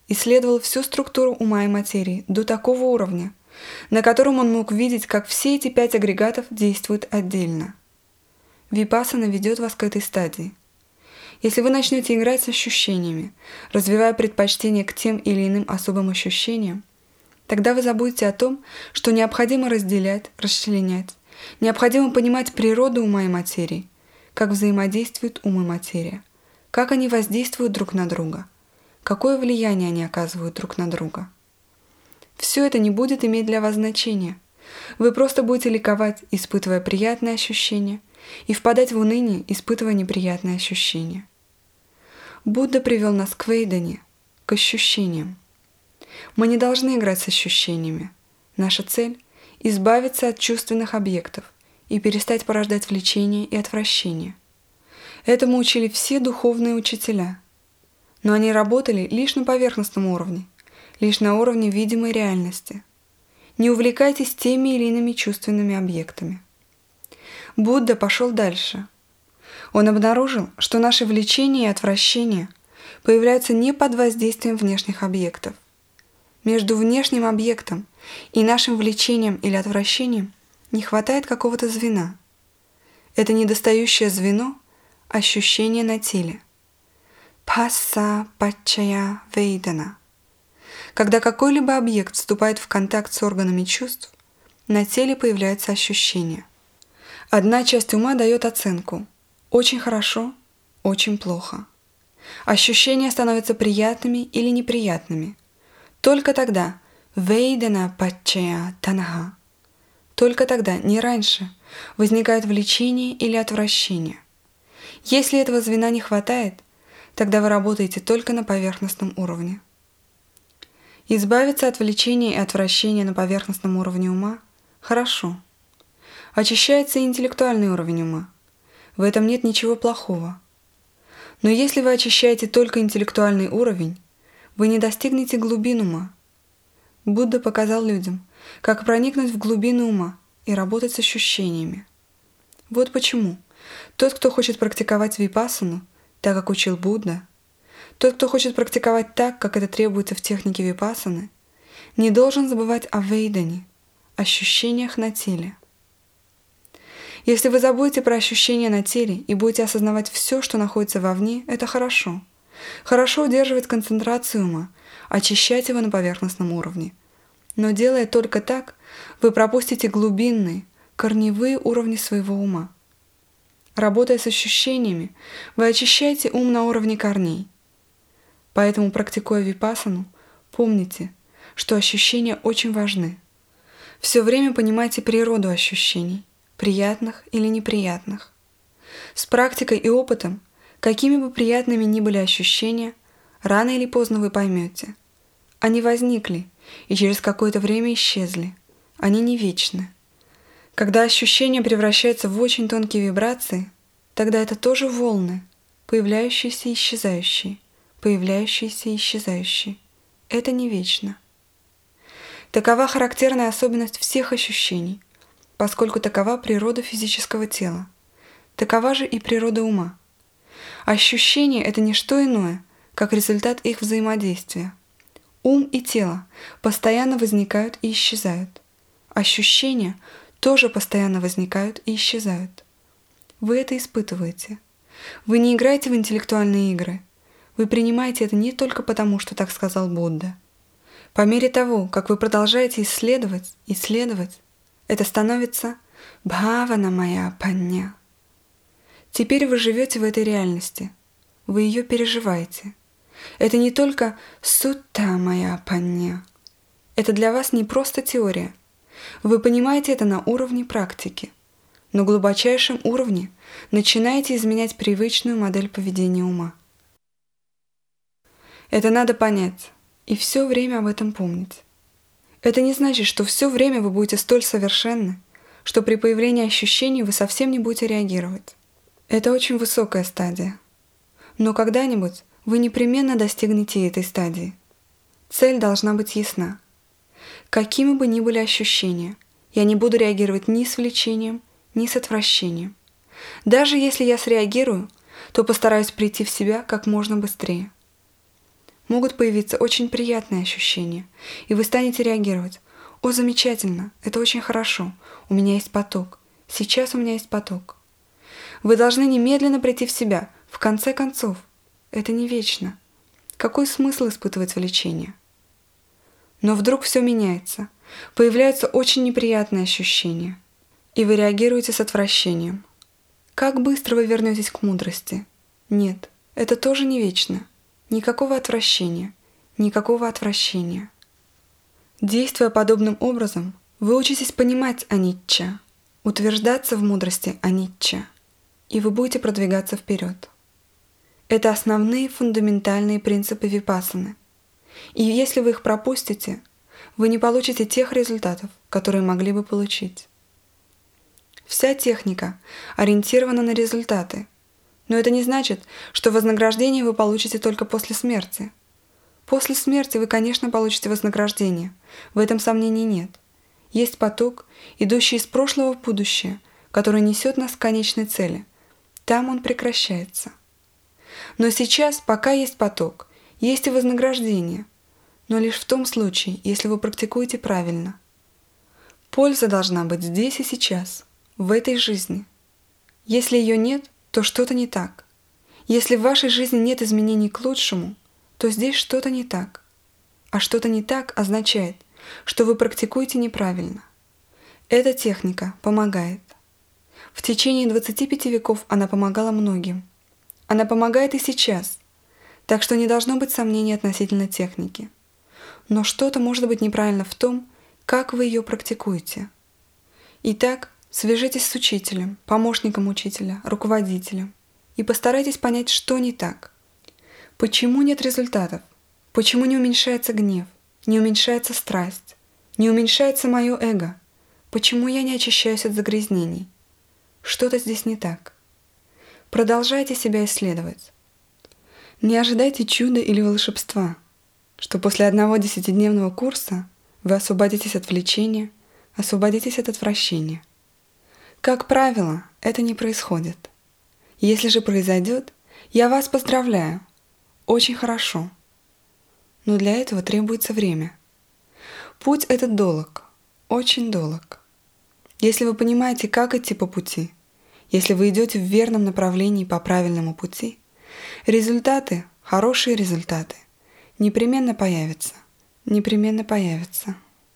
исследовал всю структуру ума и материи до такого уровня, на котором он мог видеть, как все эти пять агрегатов действуют отдельно. Випассана ведет вас к этой стадии. Если вы начнете играть с ощущениями, развивая предпочтение к тем или иным особым ощущениям, тогда вы забудете о том, что необходимо разделять, расчленять, необходимо понимать природу ума и материи, как взаимодействуют ум и материя, как они воздействуют друг на друга, какое влияние они оказывают друг на друга. Все это не будет иметь для вас значения. Вы просто будете ликовать, испытывая приятные ощущения, и впадать в уныние, испытывая неприятные ощущения. Будда привел нас к вейдане, к ощущениям. Мы не должны играть с ощущениями. Наша цель – избавиться от чувственных объектов и перестать порождать влечение и отвращение. Этому учили все духовные учителя. Но они работали лишь на поверхностном уровне, лишь на уровне видимой реальности. Не увлекайтесь теми или иными чувственными объектами. Будда пошел дальше. Он обнаружил, что наши влечения и отвращения появляются не под воздействием внешних объектов. Между внешним объектом и нашим влечением или отвращением не хватает какого-то звена. Это недостающее звено – ощущение на теле. Пасса паччая вейдана. Когда какой-либо объект вступает в контакт с органами чувств, на теле появляется ощущение. Одна часть ума дает оценку – очень хорошо, очень плохо. Ощущения становятся приятными или неприятными. Только тогда вейдана паччая танаха. Только тогда, не раньше, возникает влечение или отвращение. Если этого звена не хватает, тогда вы работаете только на поверхностном уровне. Избавиться от влечения и отвращения на поверхностном уровне ума – хорошо. Очищается и интеллектуальный уровень ума. В этом нет ничего плохого. Но если вы очищаете только интеллектуальный уровень, вы не достигнете глубин ума. Будда показал людям, как проникнуть в глубины ума и работать с ощущениями. Вот почему тот, кто хочет практиковать випассану, так как учил Будда, тот, кто хочет практиковать так, как это требуется в технике випассаны, не должен забывать о вейдане, ощущениях на теле. Если вы забудете про ощущения на теле и будете осознавать все, что находится вовне, это хорошо. Хорошо удерживать концентрацию ума, очищать его на поверхностном уровне. Но делая только так, вы пропустите глубинные, корневые уровни своего ума. Работая с ощущениями, вы очищаете ум на уровне корней. Поэтому, практикуя випассану, помните, что ощущения очень важны. Все время понимайте природу ощущений, приятных или неприятных. С практикой и опытом, какими бы приятными ни были ощущения, рано или поздно вы поймете. Они возникли и через какое-то время исчезли. Они не вечны. Когда ощущения превращаются в очень тонкие вибрации, тогда это тоже волны, появляющиеся и исчезающие, появляющиеся и исчезающие. Это не вечно. Такова характерная особенность всех ощущений, поскольку такова природа физического тела. Такова же и природа ума. Ощущение – это не что иное, как результат их взаимодействия. Ум и тело постоянно возникают и исчезают. Ощущения тоже постоянно возникают и исчезают. Вы это испытываете. Вы не играете в интеллектуальные игры. Вы принимаете это не только потому, что так сказал Будда. По мере того, как вы продолжаете исследовать, исследовать, это становится бхавана мая панья. Теперь вы живете в этой реальности. Вы ее переживаете. Это не только сутта мая панья. Это для вас не просто теория. Вы понимаете это на уровне практики. На глубочайшем уровне начинаете изменять привычную модель поведения ума. Это надо понять и все время об этом помнить. Это не значит, что все время вы будете столь совершенны, что при появлении ощущений вы совсем не будете реагировать. Это очень высокая стадия. Но когда-нибудь вы непременно достигнете этой стадии. Цель должна быть ясна. Какими бы ни были ощущения, я не буду реагировать ни с влечением, ни с отвращением. Даже если я среагирую, то постараюсь прийти в себя как можно быстрее. могут появиться очень приятные ощущения, и вы станете реагировать: «О, замечательно, это очень хорошо, у меня есть поток, сейчас у меня есть поток». Вы должны немедленно прийти в себя, в конце концов. Это не вечно. Какой смысл испытывать влечение? Но вдруг все меняется, появляются очень неприятные ощущения, и вы реагируете с отвращением. Как быстро вы вернетесь к мудрости? Нет, это тоже не вечно. Никакого отвращения, никакого отвращения. Действуя подобным образом, вы учитесь понимать аничча, утверждаться в мудрости аничча, и вы будете продвигаться вперед. Это основные фундаментальные принципы випассаны. И если вы их пропустите, вы не получите тех результатов, которые могли бы получить. Вся техника ориентирована на результаты, но это не значит, что вознаграждение вы получите только после смерти. После смерти вы, конечно, получите вознаграждение, в этом сомнений нет. Есть поток, идущий из прошлого в будущее, который несет нас к конечной цели. Там он прекращается. Но сейчас, пока есть поток, есть и вознаграждение, но лишь в том случае, если вы практикуете правильно. Польза должна быть здесь и сейчас, в этой жизни. Если ее нет, то что-то не так. Если в вашей жизни нет изменений к лучшему, то здесь что-то не так. А что-то не так означает, что вы практикуете неправильно. Эта техника помогает. В течение двадцати пяти веков она помогала многим. Она помогает и сейчас, так что не должно быть сомнений относительно техники. Но что-то может быть неправильно в том, как вы ее практикуете. Итак, свяжитесь с учителем, помощником учителя, руководителем и постарайтесь понять, что не так. Почему нет результатов? Почему не уменьшается гнев, не уменьшается страсть, не уменьшается мое эго? Почему я не очищаюсь от загрязнений? Что-то здесь не так. Продолжайте себя исследовать. Не ожидайте чуда или волшебства, что после одного десятидневного курса вы освободитесь от влечения, освободитесь от отвращения. Как правило, это не происходит. Если же произойдет, я вас поздравляю. Очень хорошо. Но для этого требуется время. Путь этот долг, очень долг. Если вы понимаете, как идти по пути, если вы идете в верном направлении по правильному пути, результаты, хорошие результаты, непременно появятся, непременно появятся.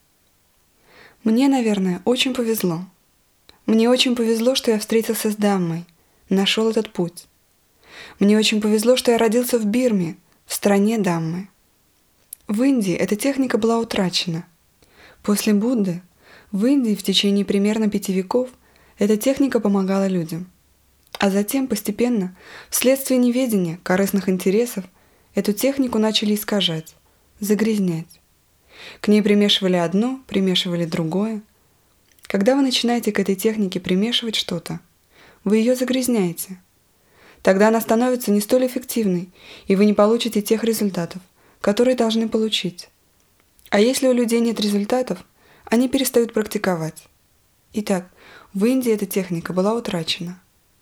Мне, наверное, очень повезло. Мне очень повезло, что я встретился с Даммой, нашел этот путь. Мне очень повезло, что я родился в Бирме, в стране Даммы. В Индии эта техника была утрачена. После Будды в Индии в течение примерно пяти веков эта техника помогала людям. А затем постепенно, вследствие неведения, корыстных интересов, эту технику начали искажать, загрязнять. К ней примешивали одно, примешивали другое. Когда вы начинаете к этой технике примешивать что-то, вы ее загрязняете. Тогда она становится не столь эффективной, и вы не получите тех результатов, которые должны получить. А если у людей нет результатов, они перестают практиковать. Итак, в Индии эта техника была утрачена.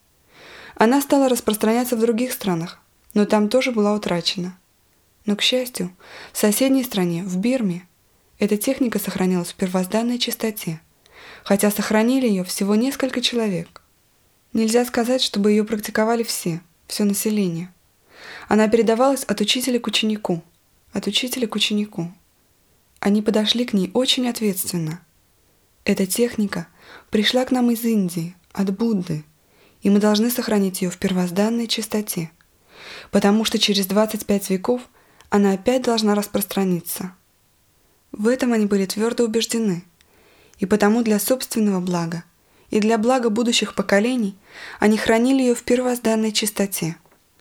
Она стала распространяться в других странах, но там тоже была утрачена. Но, к счастью, в соседней стране, в Бирме, эта техника сохранилась в первозданной чистоте, хотя сохранили ее всего несколько человек. Нельзя сказать, чтобы ее практиковали все, все население. Она передавалась от учителя к ученику, от учителя к ученику. Они подошли к ней очень ответственно. Эта техника пришла к нам из Индии, от Будды, и мы должны сохранить ее в первозданной чистоте, потому что через двадцать пять веков она опять должна распространиться. В этом они были твердо убеждены, и потому для собственного блага и для блага будущих поколений они хранили ее в первозданной чистоте.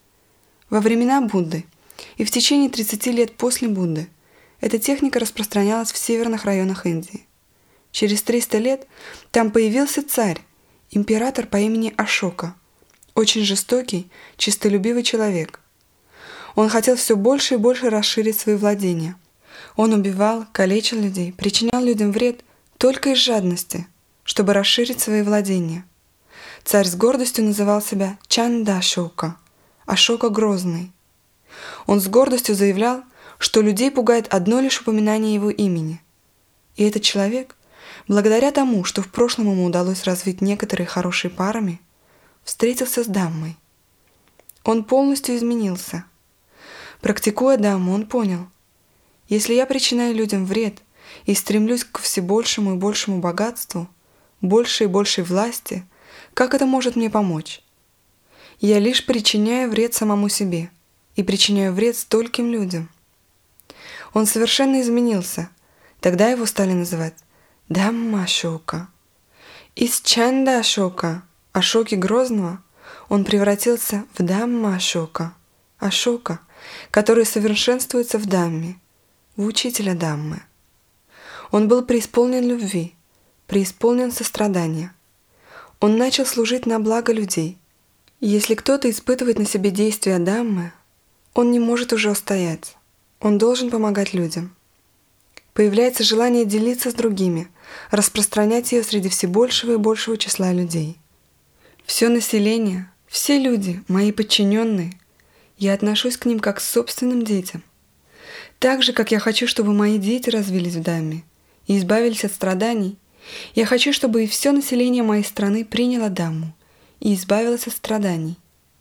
Во времена Будды и в течение тридцати лет после Будды эта техника распространялась в северных районах Индии. Через триста лет там появился царь, император по имени Ашока, очень жестокий, честолюбивый человек. Он хотел все больше и больше расширить свои владения. Он убивал, калечил людей, причинял людям вред только из жадности, чтобы расширить свои владения. Царь с гордостью называл себя Чанда Ашока, Ашока Грозный. Он с гордостью заявлял, что людей пугает одно лишь упоминание его имени. И этот человек, благодаря тому, что в прошлом ему удалось развить некоторые хорошие парами, встретился с Даммой. Он полностью изменился. Практикуя Дамму, он понял: если я причиняю людям вред и стремлюсь к все большему и большему богатству, большей и большей власти, как это может мне помочь? Я лишь причиняю вред самому себе и причиняю вред стольким людям. Он совершенно изменился. Тогда его стали называть Дамма-Ашока. Из Чанда-Ашока, Ашоки Грозного, он превратился в Дамма-Ашока, Ашока, который совершенствуется в Дамме, в учителя Даммы. Он был преисполнен любви, преисполнен сострадания. Он начал служить на благо людей. Если кто-то испытывает на себе действия Даммы, он не может уже устоять. Он должен помогать людям. Появляется желание делиться с другими, распространять ее среди все большего и большего числа людей. Все население, все люди, мои подчиненные, я отношусь к ним как к собственным детям. Так же, как я хочу, чтобы мои дети развились в Дамме и избавились от страданий, я хочу, чтобы и все население моей страны приняло Дамму и избавилось от страданий.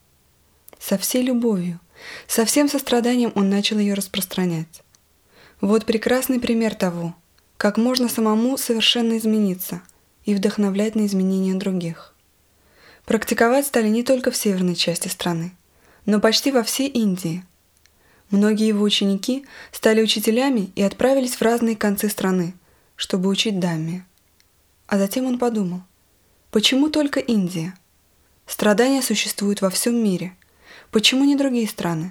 Со всей любовью, со всем состраданием он начал ее распространять. Вот прекрасный пример того, как можно самому совершенно измениться и вдохновлять на изменения других. Практиковать стали не только в северной части страны, но почти во всей Индии. Многие его ученики стали учителями и отправились в разные концы страны, чтобы учить Дамме. А затем он подумал: почему только Индия? Страдания существуют во всем мире. Почему не другие страны?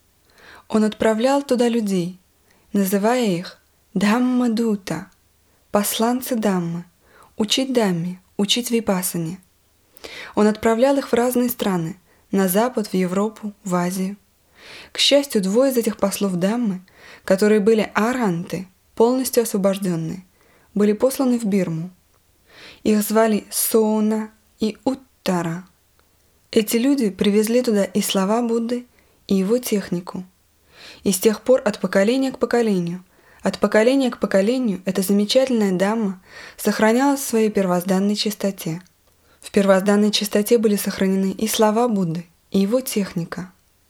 Он отправлял туда людей, называя их Дамма-Дута, посланцы Даммы, учить Дамме, учить Випассане. Он отправлял их в разные страны, на Запад, в Европу, в Азию. К счастью, двое из этих послов Даммы, которые были арханты, полностью освобожденные, были посланы в Бирму. Их звали Соуна и Уттара. Эти люди привезли туда и слова Будды, и его технику. И с тех пор от поколения к поколению, от поколения к поколению эта замечательная Дамма сохранялась в своей первозданной чистоте. В первозданной чистоте были сохранены и слова Будды, и его техника.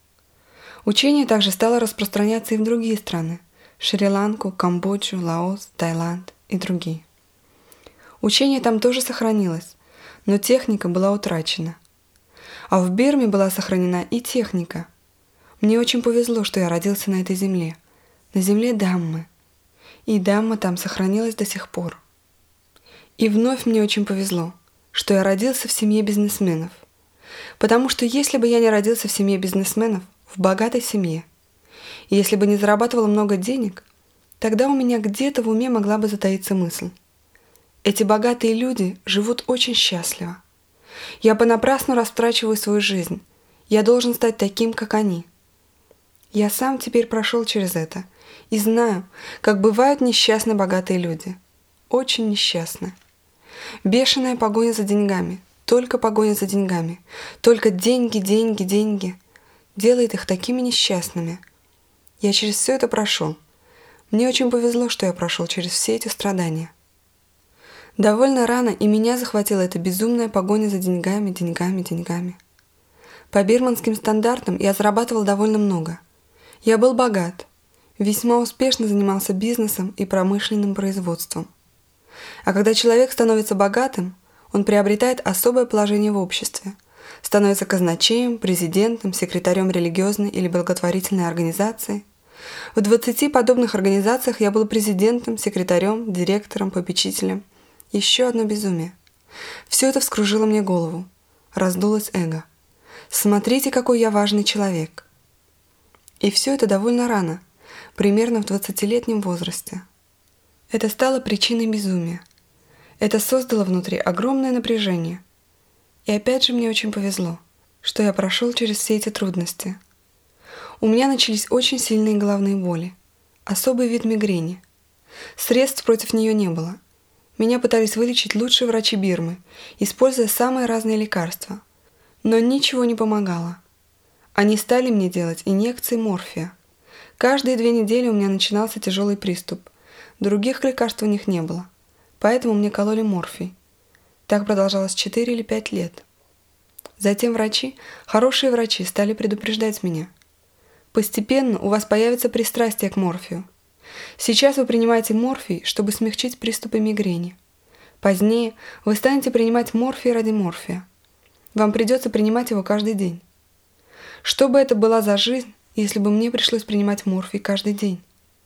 Учение также стало распространяться и в другие страны – Шри-Ланку, Камбоджу, Лаос, Таиланд и другие. Учение там тоже сохранилось, но техника была утрачена. А в Бирме была сохранена и техника. Мне очень повезло, что я родился на этой земле, на земле Даммы. И Дамма там сохранилась до сих пор. И вновь мне очень повезло, что я родился в семье бизнесменов. Потому что если бы я не родился в семье бизнесменов, в богатой семье, и если бы не зарабатывал много денег, тогда у меня где-то в уме могла бы затаиться мысль: эти богатые люди живут очень счастливо. Я понапрасну растрачиваю свою жизнь. Я должен стать таким, как они. Я сам теперь прошел через это и знаю, как бывают несчастны богатые люди. Очень несчастны. Бешеная погоня за деньгами, только погоня за деньгами, только деньги, деньги, деньги делает их такими несчастными. Я через все это прошел. Мне очень повезло, что я прошел через все эти страдания. Довольно рано и меня захватила эта безумная погоня за деньгами, деньгами, деньгами. По бирманским стандартам я зарабатывал довольно много. Я был богат, весьма успешно занимался бизнесом и промышленным производством. А когда человек становится богатым, он приобретает особое положение в обществе, становится казначеем, президентом, секретарем религиозной или благотворительной организации. В двадцати подобных организациях я был президентом, секретарем, директором, попечителем. Еще одно безумие. Все это вскружило мне голову. Раздулось эго. Смотрите, какой я важный человек. И все это довольно рано, примерно в двадцатилетнем возрасте. Это стало причиной безумия. Это создало внутри огромное напряжение. И опять же мне очень повезло, что я прошел через все эти трудности. У меня начались очень сильные головные боли, особый вид мигрени. Средств против нее не было. Меня пытались вылечить лучшие врачи Бирмы, используя самые разные лекарства. Но ничего не помогало. Они стали мне делать инъекции морфия. Каждые две недели у меня начинался тяжелый приступ. Других лекарств у них не было, поэтому мне кололи морфий. Так продолжалось четыре или пять лет. Затем врачи, хорошие врачи, стали предупреждать меня. Постепенно у вас появится пристрастие к морфию. Сейчас вы принимаете морфий, чтобы смягчить приступы мигрени. Позднее вы станете принимать морфий ради морфия. Вам придется принимать его каждый день. Что бы это была за жизнь, если бы мне пришлось принимать морфий каждый день?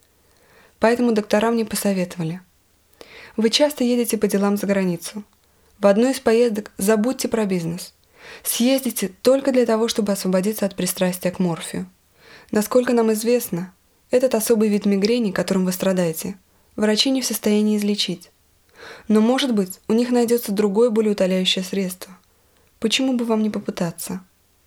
Поэтому доктора мне посоветовали. Вы часто едете по делам за границу. В одной из поездок забудьте про бизнес. Съездите только для того, чтобы освободиться от пристрастия к морфию. Насколько нам известно, этот особый вид мигрени, которым вы страдаете, врачи не в состоянии излечить. Но, может быть, у них найдется другое болеутоляющее средство. Почему бы вам не попытаться?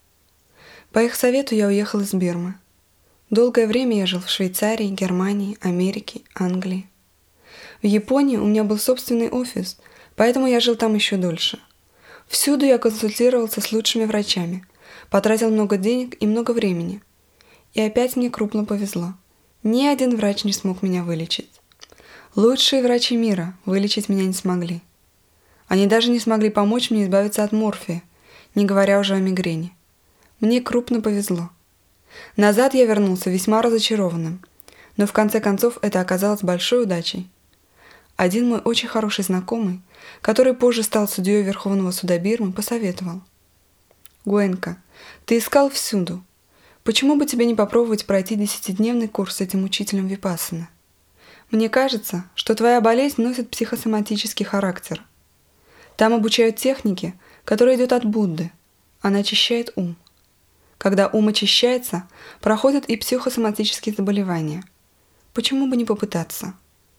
По их совету я уехал из Бирмы. Долгое время я жил в Швейцарии, Германии, Америке, Англии. В Японии у меня был собственный офис, поэтому я жил там еще дольше. Всюду я консультировался с лучшими врачами, потратил много денег и много времени. И опять мне крупно повезло. Ни один врач не смог меня вылечить. Лучшие врачи мира вылечить меня не смогли. Они даже не смогли помочь мне избавиться от морфия, не говоря уже о мигрени. Мне крупно повезло. Назад я вернулся весьма разочарованным, но в конце концов это оказалось большой удачей. Один мой очень хороший знакомый, который позже стал судьей Верховного суда Бирмы, посоветовал. «Гуэнка, ты искал всюду. Почему бы тебе не попробовать пройти десятидневный курс с этим учителем випассаны? Мне кажется, что твоя болезнь носит психосоматический характер. Там обучают технике, которая идет от Будды. Она очищает ум. Когда ум очищается, проходят и психосоматические заболевания. Почему бы не попытаться?»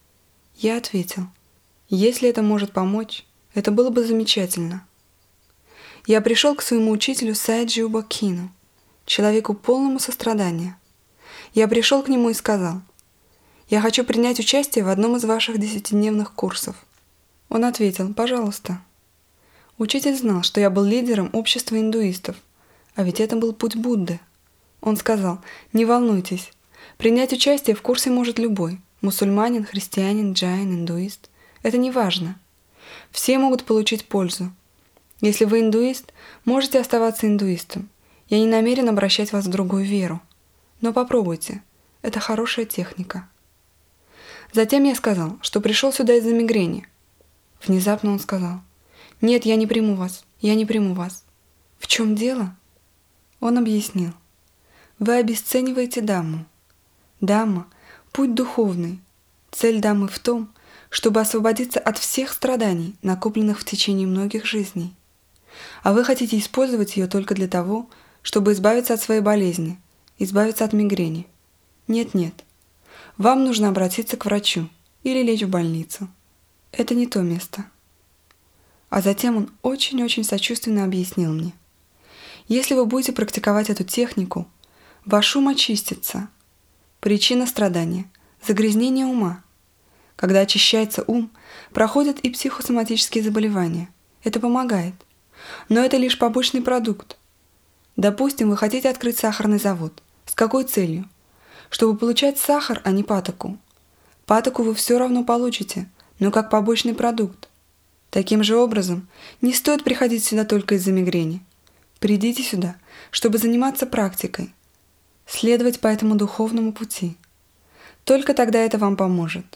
Я ответил, если это может помочь, это было бы замечательно. Я пришел к своему учителю Сайджиу Бакину, человеку полному сострадания. Я пришел к нему и сказал, я хочу принять участие в одном из ваших десятидневных курсов. Он ответил, пожалуйста. Учитель знал, что я был лидером общества индуистов, а ведь это был путь Будды. Он сказал, не волнуйтесь, принять участие в курсе может любой, мусульманин, христианин, джайн, индуист. Это не важно. Все могут получить пользу. Если вы индуист, можете оставаться индуистом. Я не намерен обращать вас в другую веру. Но попробуйте. Это хорошая техника. Затем я сказал, что пришел сюда из-за мигрени. Внезапно он сказал, нет, я не приму вас, я не приму вас. В чем дело? Он объяснил. Вы обесцениваете Дамму. Дамма – путь духовный. Цель Даммы в том, чтобы освободиться от всех страданий, накопленных в течение многих жизней. А вы хотите использовать ее только для того, чтобы избавиться от своей болезни, избавиться от мигрени. Нет-нет. Вам нужно обратиться к врачу или лечь в больницу. Это не то место. А затем он очень-очень сочувственно объяснил мне. Если вы будете практиковать эту технику, ваш ум очистится. Причина страдания – загрязнение ума. Когда очищается ум, проходят и психосоматические заболевания. Это помогает. Но это лишь побочный продукт. Допустим, вы хотите открыть сахарный завод. С какой целью? Чтобы получать сахар, а не патоку. Патоку вы все равно получите, но как побочный продукт. Таким же образом, не стоит приходить сюда только из-за мигрени. Придите сюда, чтобы заниматься практикой, следовать по этому духовному пути. Только тогда это вам поможет.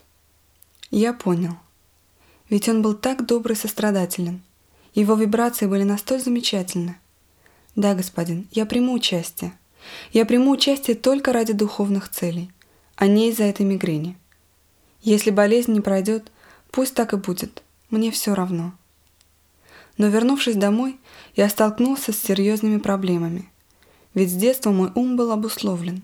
Я понял. Ведь он был так добр и сострадателен. Его вибрации были настолько замечательны. Да, господин, я приму участие. Я приму участие только ради духовных целей, а не из-за этой мигрени. Если болезнь не пройдет, пусть так и будет. Мне все равно. Но вернувшись домой, я столкнулся с серьезными проблемами. Ведь с детства мой ум был обусловлен.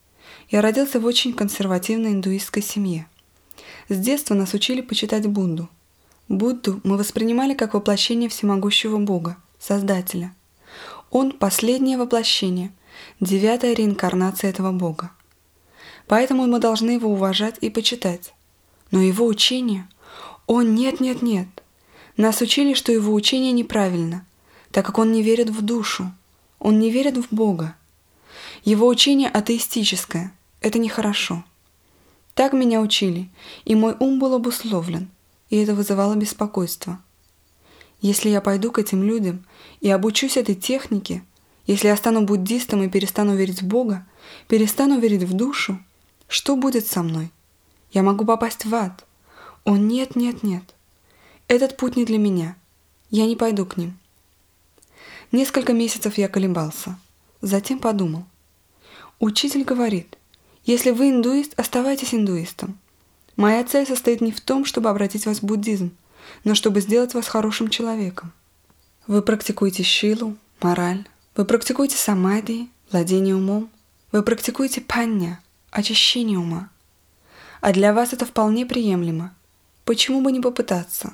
Я родился в очень консервативной индуистской семье. С детства нас учили почитать Будду. Будду мы воспринимали как воплощение всемогущего Бога, Создателя. Он – последнее воплощение, девятая реинкарнация этого Бога. Поэтому мы должны его уважать и почитать. Но его учение… О, нет, нет, нет! Нас учили, что его учение неправильно, так как он не верит в душу, он не верит в Бога. Его учение атеистическое, Это нехорошо. Так меня учили, и мой ум был обусловлен, и это вызывало беспокойство. Если я пойду к этим людям и обучусь этой технике, если я стану буддистом и перестану верить в Бога, перестану верить в душу, что будет со мной? Я могу попасть в ад. О, нет, нет, нет. Этот путь не для меня. Я не пойду к ним. Несколько месяцев я колебался. Затем подумал. Учитель говорит, если вы индуист, оставайтесь индуистом. Моя цель состоит не в том, чтобы обратить вас в буддизм, но чтобы сделать вас хорошим человеком. Вы практикуете шилу, мораль, вы практикуете самадхи, владение умом, вы практикуете панья, очищение ума. А для вас это вполне приемлемо. Почему бы не попытаться?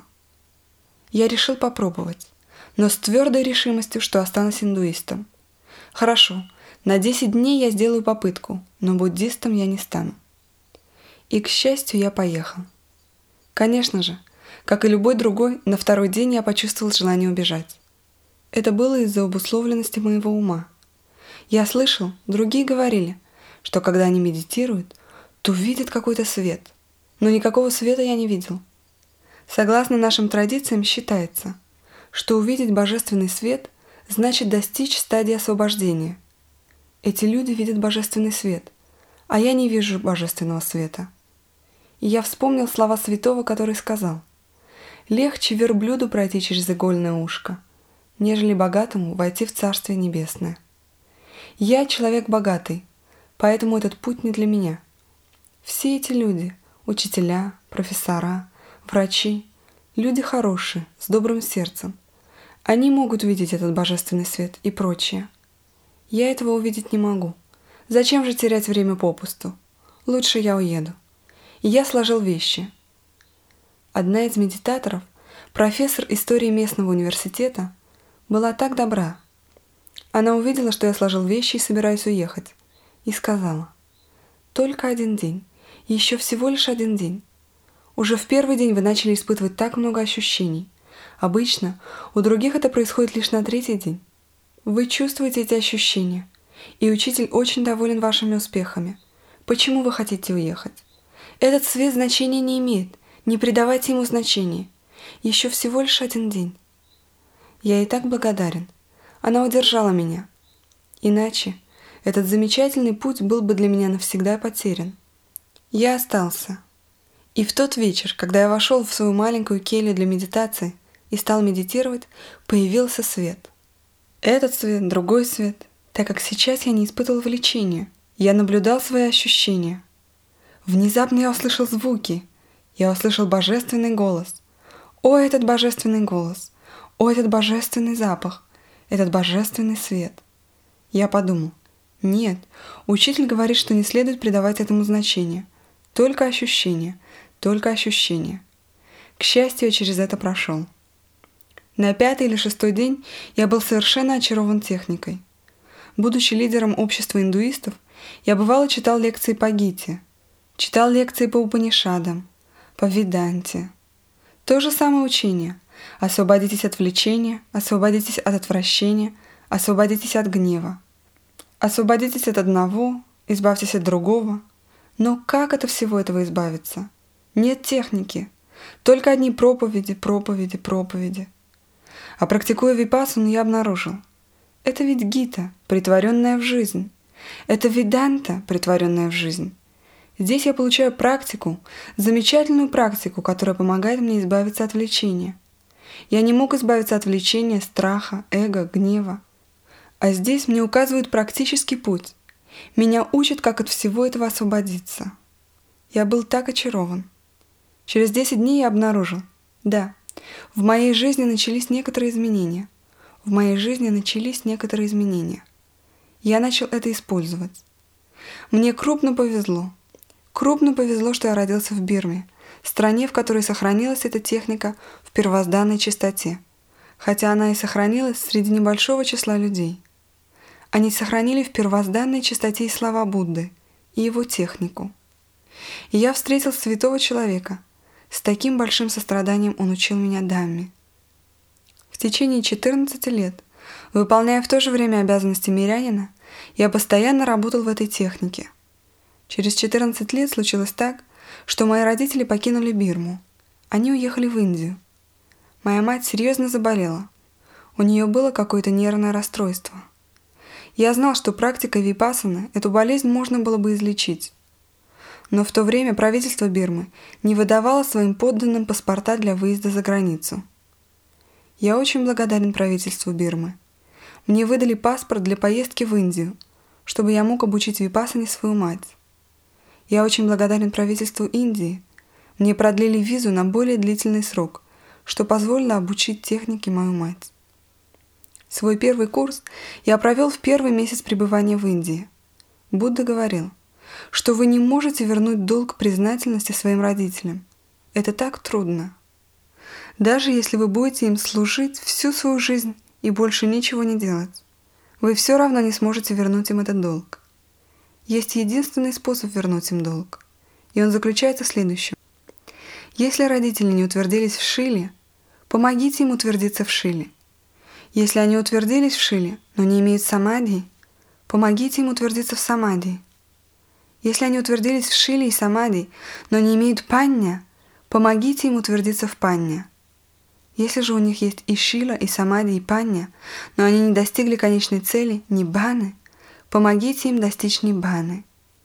Я решил попробовать, но с твердой решимостью, что останусь индуистом. Хорошо, на десять дней я сделаю попытку, но буддистом я не стану. И, к счастью, я поехал. Конечно же, как и любой другой, на второй день я почувствовал желание убежать. Это было из-за обусловленности моего ума. Я слышал, другие говорили, что когда они медитируют, то видят какой-то свет, но никакого света я не видел. Согласно нашим традициям считается, что увидеть божественный свет значит достичь стадии освобождения. Эти люди видят божественный свет, а я не вижу божественного света. И я вспомнил слова святого, который сказал: «Легче верблюду пройти через игольное ушко, нежели богатому войти в Царствие Небесное». Я человек богатый, поэтому этот путь не для меня. Все эти люди, учителя, профессора, врачи, люди хорошие, с добрым сердцем. Они могут видеть этот божественный свет и прочее. Я этого увидеть не могу. Зачем же терять время попусту? Лучше я уеду. И я сложил вещи. Одна из медитаторов, профессор истории местного университета, была так добра. Она увидела, что я сложил вещи и собираюсь уехать, и сказала: «Только один день, еще всего лишь один день. Уже в первый день вы начали испытывать так много ощущений. Обычно у других это происходит лишь на третий день. Вы чувствуете эти ощущения, и учитель очень доволен вашими успехами. Почему вы хотите уехать? Этот свет значения не имеет, не придавайте ему значения. Еще всего лишь один день». Я ей так благодарен. Она удержала меня. Иначе этот замечательный путь был бы для меня навсегда потерян. Я остался. И в тот вечер, когда я вошел в свою маленькую келью для медитации и стал медитировать, появился свет. Этот свет, другой свет, так как сейчас я не испытывал влечения, я наблюдал свои ощущения. Внезапно я услышал звуки, я услышал божественный голос. О, этот божественный голос! О, этот божественный запах! Этот божественный свет! Я подумал: нет, учитель говорит, что не следует придавать этому значения. Только ощущения, только ощущения. К счастью, я через это прошел. На пятый или шестой день я был совершенно очарован техникой. Будучи лидером общества индуистов, я бывало читал лекции по Гите, читал лекции по Упанишадам, по Веданте. То же самое учение. Освободитесь от влечения, освободитесь от отвращения, освободитесь от гнева. Освободитесь от одного, избавьтесь от другого. Но как от всего этого избавиться? Нет техники. Только одни проповеди, проповеди, проповеди. А практикуя випассану, я обнаружил. Это ведь Гита, притворенная в жизнь. Это Веданта, притворенная в жизнь. Здесь я получаю практику, замечательную практику, которая помогает мне избавиться от влечения. Я не мог избавиться от влечения, страха, эго, гнева. А здесь мне указывают практический путь. Меня учат, как от всего этого освободиться. Я был так очарован. Через десять дней я обнаружил. Да, в моей жизни начались некоторые изменения. В моей жизни начались некоторые изменения. Я начал это использовать. Мне крупно повезло. Крупно повезло, что я родился в Бирме, стране, в которой сохранилась эта техника в первозданной чистоте, хотя она и сохранилась среди небольшого числа людей. Они сохранили в первозданной чистоте и слова Будды, и его технику. И я встретил святого человека. С таким большим состраданием он учил меня Дhamме. В течение четырнадцати лет, выполняя в то же время обязанности мирянина, я постоянно работал в этой технике. Через четырнадцать лет случилось так, что мои родители покинули Бирму. Они уехали в Индию. Моя мать серьезно заболела. У нее было какое-то нервное расстройство. Я знал, что практикой випассаны эту болезнь можно было бы излечить. Но в то время правительство Бирмы не выдавало своим подданным паспорта для выезда за границу. Я очень благодарен правительству Бирмы. Мне выдали паспорт для поездки в Индию, чтобы я мог обучить випассане свою мать. Я очень благодарен правительству Индии. Мне продлили визу на более длительный срок, что позволило обучить технике мою мать. Свой первый курс я провел в первый месяц пребывания в Индии. Будда говорил, что вы не можете вернуть долг признательности своим родителям. Это так трудно. Даже если вы будете им служить всю свою жизнь и больше ничего не делать, вы все равно не сможете вернуть им этот долг. Есть единственный способ вернуть им долг, и он заключается в следующем. Если родители не утвердились в шиле, помогите им утвердиться в шиле. Если они утвердились в шиле, но не имеют самадхи, помогите им утвердиться в самадхи. Если они утвердились в шиле и самадхи, но не имеют панья, помогите им утвердиться в панья. Если же у них есть и шила, и самадхи, и панья, но они не достигли конечной цели, ниббаны, помогите им достичь ниббаны.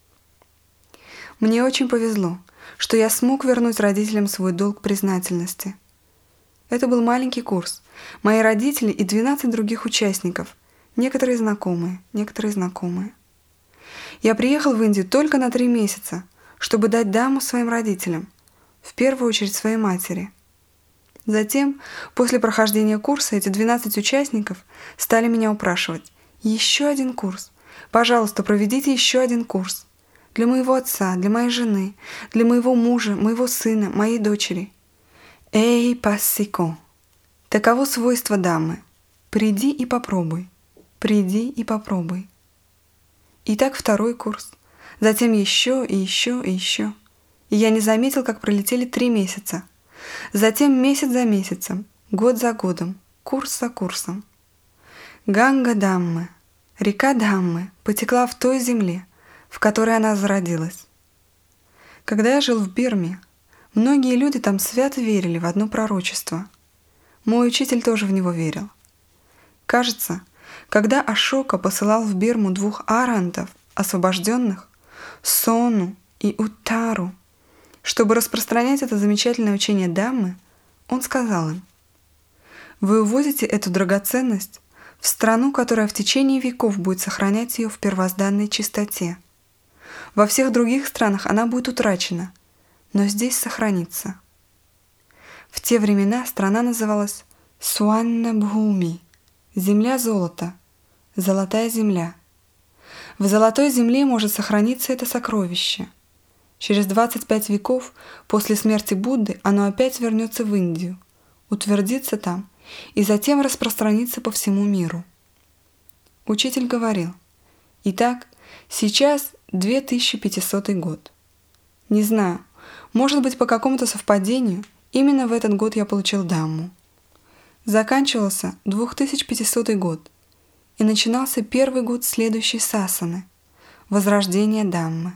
Мне очень повезло, что я смог вернуть родителям свой долг признательности. Это был маленький курс. Мои родители и двенадцать других участников, некоторые знакомые, некоторые знакомые. Я приехал в Индию только на три месяца, чтобы дать даму своим родителям, в первую очередь своей матери. Затем, после прохождения курса, эти двенадцать участников стали меня упрашивать: «Еще один курс. Пожалуйста, проведите еще один курс. Для моего отца, для моей жены, для моего мужа, моего сына, моей дочери». «Эй, пассико». Таково свойство дамы. Приди и попробуй. Приди и попробуй. Итак, второй курс. Затем еще и еще и еще. И я не заметил, как пролетели три месяца. Затем месяц за месяцем, год за годом, курс за курсом. Ганга Даммы, река Даммы, потекла в той земле, в которой она зародилась. Когда я жил в Бирме, многие люди там свято верили в одно пророчество. Мой учитель тоже в него верил. Кажется, когда Ашока посылал в Бирму двух архантов, освобожденных, Сону и Уттару, чтобы распространять это замечательное учение Даммы, он сказал им: «Вы увозите эту драгоценность в страну, которая в течение веков будет сохранять ее в первозданной чистоте. Во всех других странах она будет утрачена, но здесь сохранится». В те времена страна называлась Суанна-Бхуми, земля золота, золотая земля. В золотой земле может сохраниться это сокровище. Через двадцать пять веков после смерти Будды оно опять вернется в Индию, утвердится там и затем распространится по всему миру. Учитель говорил: «Итак, сейчас две тысячи пятисотый год. Не знаю, может быть, по какому-то совпадению именно в этот год я получил Дамму. Заканчивался две тысячи пятисотый год, и начинался первый год следующей сасаны – возрождение Даммы.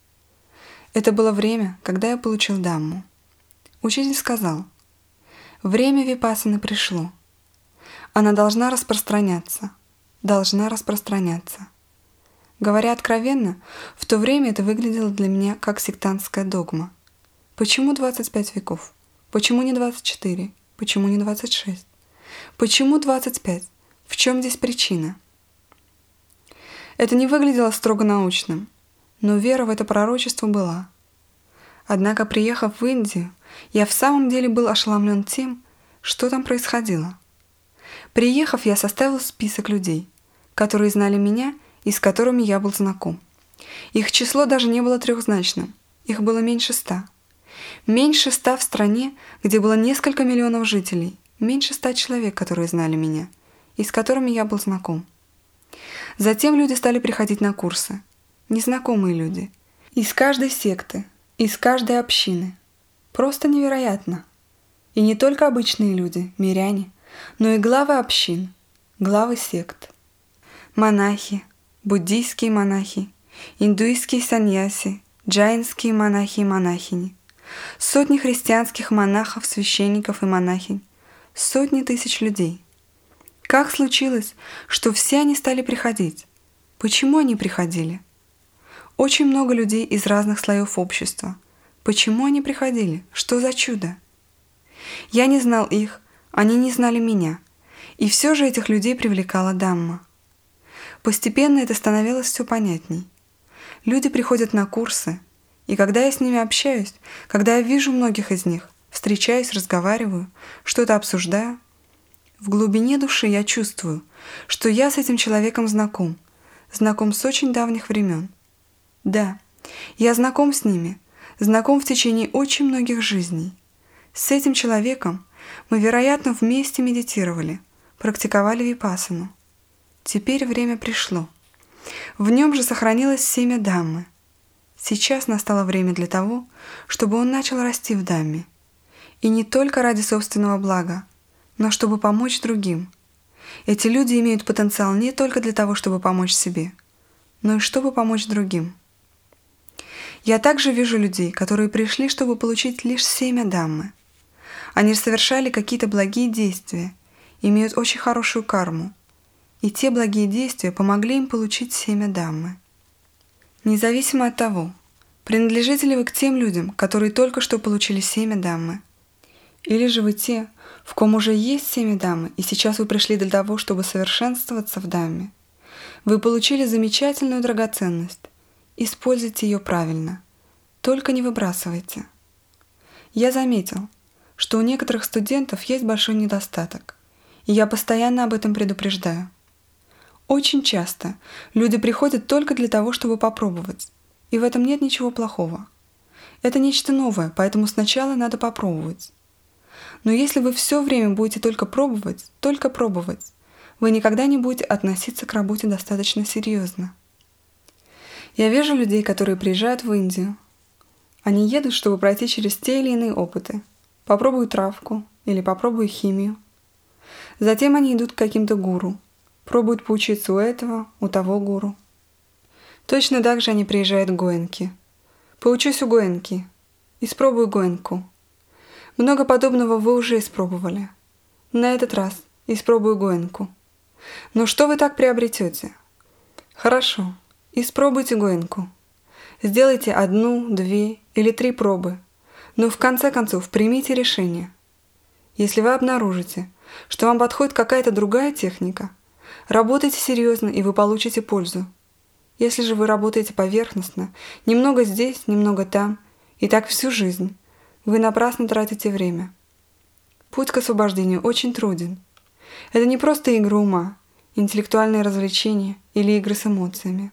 Это было время, когда я получил Дамму. Учитель сказал: время випассаны пришло. Она должна распространяться, должна распространяться. Говоря откровенно, в то время это выглядело для меня как сектантская догма. Почему двадцать пять веков? Почему не двадцать четыре? Почему не двадцать шесть? Почему двадцать пять? В чем здесь причина? Это не выглядело строго научным, но вера в это пророчество была. Однако, приехав в Индию, я в самом деле был ошеломлен тем, что там происходило. Приехав, я составил список людей, которые знали меня и с которыми я был знаком. Их число даже не было трехзначным, их было меньше ста. Меньше ста в стране, где было несколько миллионов жителей, меньше ста человек, которые знали меня и с которыми я был знаком. Затем люди стали приходить на курсы, незнакомые люди, из каждой секты, из каждой общины. Просто невероятно. И не только обычные люди, миряне, но и главы общин, главы сект. Монахи, буддийские монахи, индуистские саньяси, джайнские монахи и монахини, сотни христианских монахов, священников и монахинь, сотни тысяч людей. Как случилось, что все они стали приходить? Почему они приходили? Очень много людей из разных слоев общества. Почему они приходили? Что за чудо? Я не знал их, они не знали меня. И все же этих людей привлекала Дамма. Постепенно это становилось все понятней. Люди приходят на курсы, и когда я с ними общаюсь, когда я вижу многих из них, встречаюсь, разговариваю, что-то обсуждаю, в глубине души я чувствую, что я с этим человеком знаком, знаком с очень давних времен. Да, я знаком с ними, знаком в течение очень многих жизней. С этим человеком мы, вероятно, вместе медитировали, практиковали випассану. Теперь время пришло. В нем же сохранилось семя Даммы. Сейчас настало время для того, чтобы он начал расти в Дамме. И не только ради собственного блага, но чтобы помочь другим. Эти люди имеют потенциал не только для того, чтобы помочь себе, но и чтобы помочь другим. Я также вижу людей, которые пришли, чтобы получить лишь семя Даммы. Они совершали какие-то благие действия, имеют очень хорошую карму, и те благие действия помогли им получить семя Даммы. Независимо от того, принадлежите ли вы к тем людям, которые только что получили семя Даммы, или же вы те, в ком уже есть семя Даммы, и сейчас вы пришли для того, чтобы совершенствоваться в Дамме. Вы получили замечательную драгоценность. Используйте ее правильно. Только не выбрасывайте. Я заметил, что у некоторых студентов есть большой недостаток, и я постоянно об этом предупреждаю. Очень часто люди приходят только для того, чтобы попробовать, и в этом нет ничего плохого. Это нечто новое, поэтому сначала надо попробовать. Но если вы все время будете только пробовать, только пробовать, вы никогда не будете относиться к работе достаточно серьезно. Я вижу людей, которые приезжают в Индию. Они едут, чтобы пройти через те или иные опыты. Попробуют травку или попробуют химию. Затем они идут к каким-то гуру, пробуют поучиться у этого, у того гуру. Точно так же они приезжают к Гоэнке. Поучусь у Гоэнки. Испробую Гоэнку. Много подобного вы уже испробовали. На этот раз испробую Гоэнку. Но что вы так приобретете? Хорошо, испробуйте Гоэнку. Сделайте одну, две или три пробы, но в конце концов примите решение. Если вы обнаружите, что вам подходит какая-то другая техника, работайте серьезно, и вы получите пользу. Если же вы работаете поверхностно, немного здесь, немного там, и так всю жизнь, вы напрасно тратите время. Путь к освобождению очень труден. Это не просто игры ума, интеллектуальные развлечения или игры с эмоциями.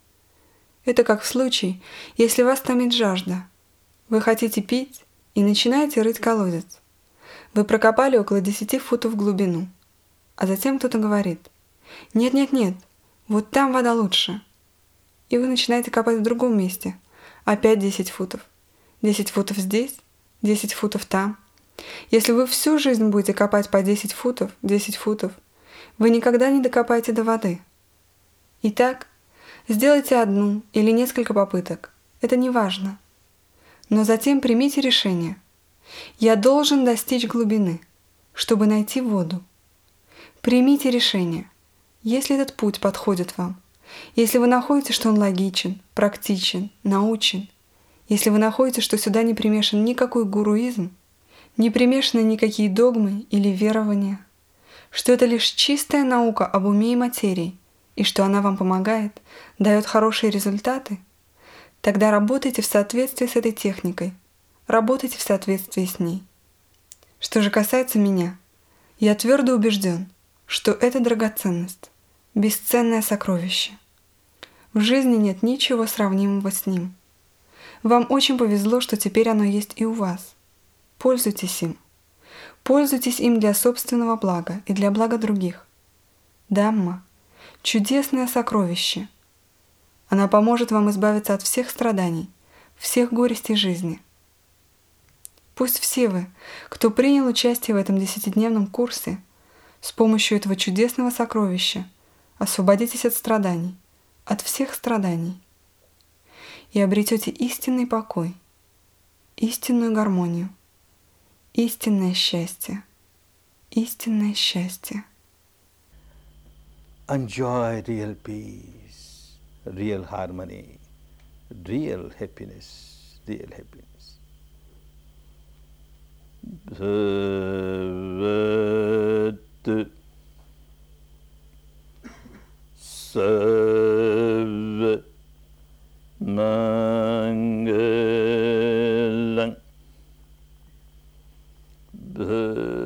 Это как в случае, если вас томит жажда. Вы хотите пить и начинаете рыть колодец. Вы прокопали около десяти футов в глубину, а затем кто-то говорит: «Нет-нет-нет, вот там вода лучше». И вы начинаете копать в другом месте, опять десять футов. десять футов здесь, десять футов там. Если вы всю жизнь будете копать по десять футов, десять футов, вы никогда не докопаете до воды. Итак, сделайте одну или несколько попыток, это не важно. Но затем примите решение. Я должен достичь глубины, чтобы найти воду. Примите решение, если этот путь подходит вам, если вы находите, что он логичен, практичен, научен, если вы находите, что сюда не примешан никакой гуруизм, не примешаны никакие догмы или верования, что это лишь чистая наука об уме и материи, и что она вам помогает, дает хорошие результаты, тогда работайте в соответствии с этой техникой, работайте в соответствии с ней. Что же касается меня, я твердо убежден, что это драгоценность, бесценное сокровище. В жизни нет ничего сравнимого с ним. Вам очень повезло, что теперь оно есть и у вас. Пользуйтесь им. Пользуйтесь им для собственного блага и для блага других. Дамма – чудесное сокровище. Она поможет вам избавиться от всех страданий, всех горестей жизни. Пусть все вы, кто принял участие в этом десятидневном курсе, с помощью этого чудесного сокровища освободитесь от страданий, от всех страданий. и обретете истинный покой, истинную гармонию, истинное счастье, истинное счастье. Enjoy real peace, real harmony, real happiness, real happiness. Bhavad Sarva Mangalang Bhavad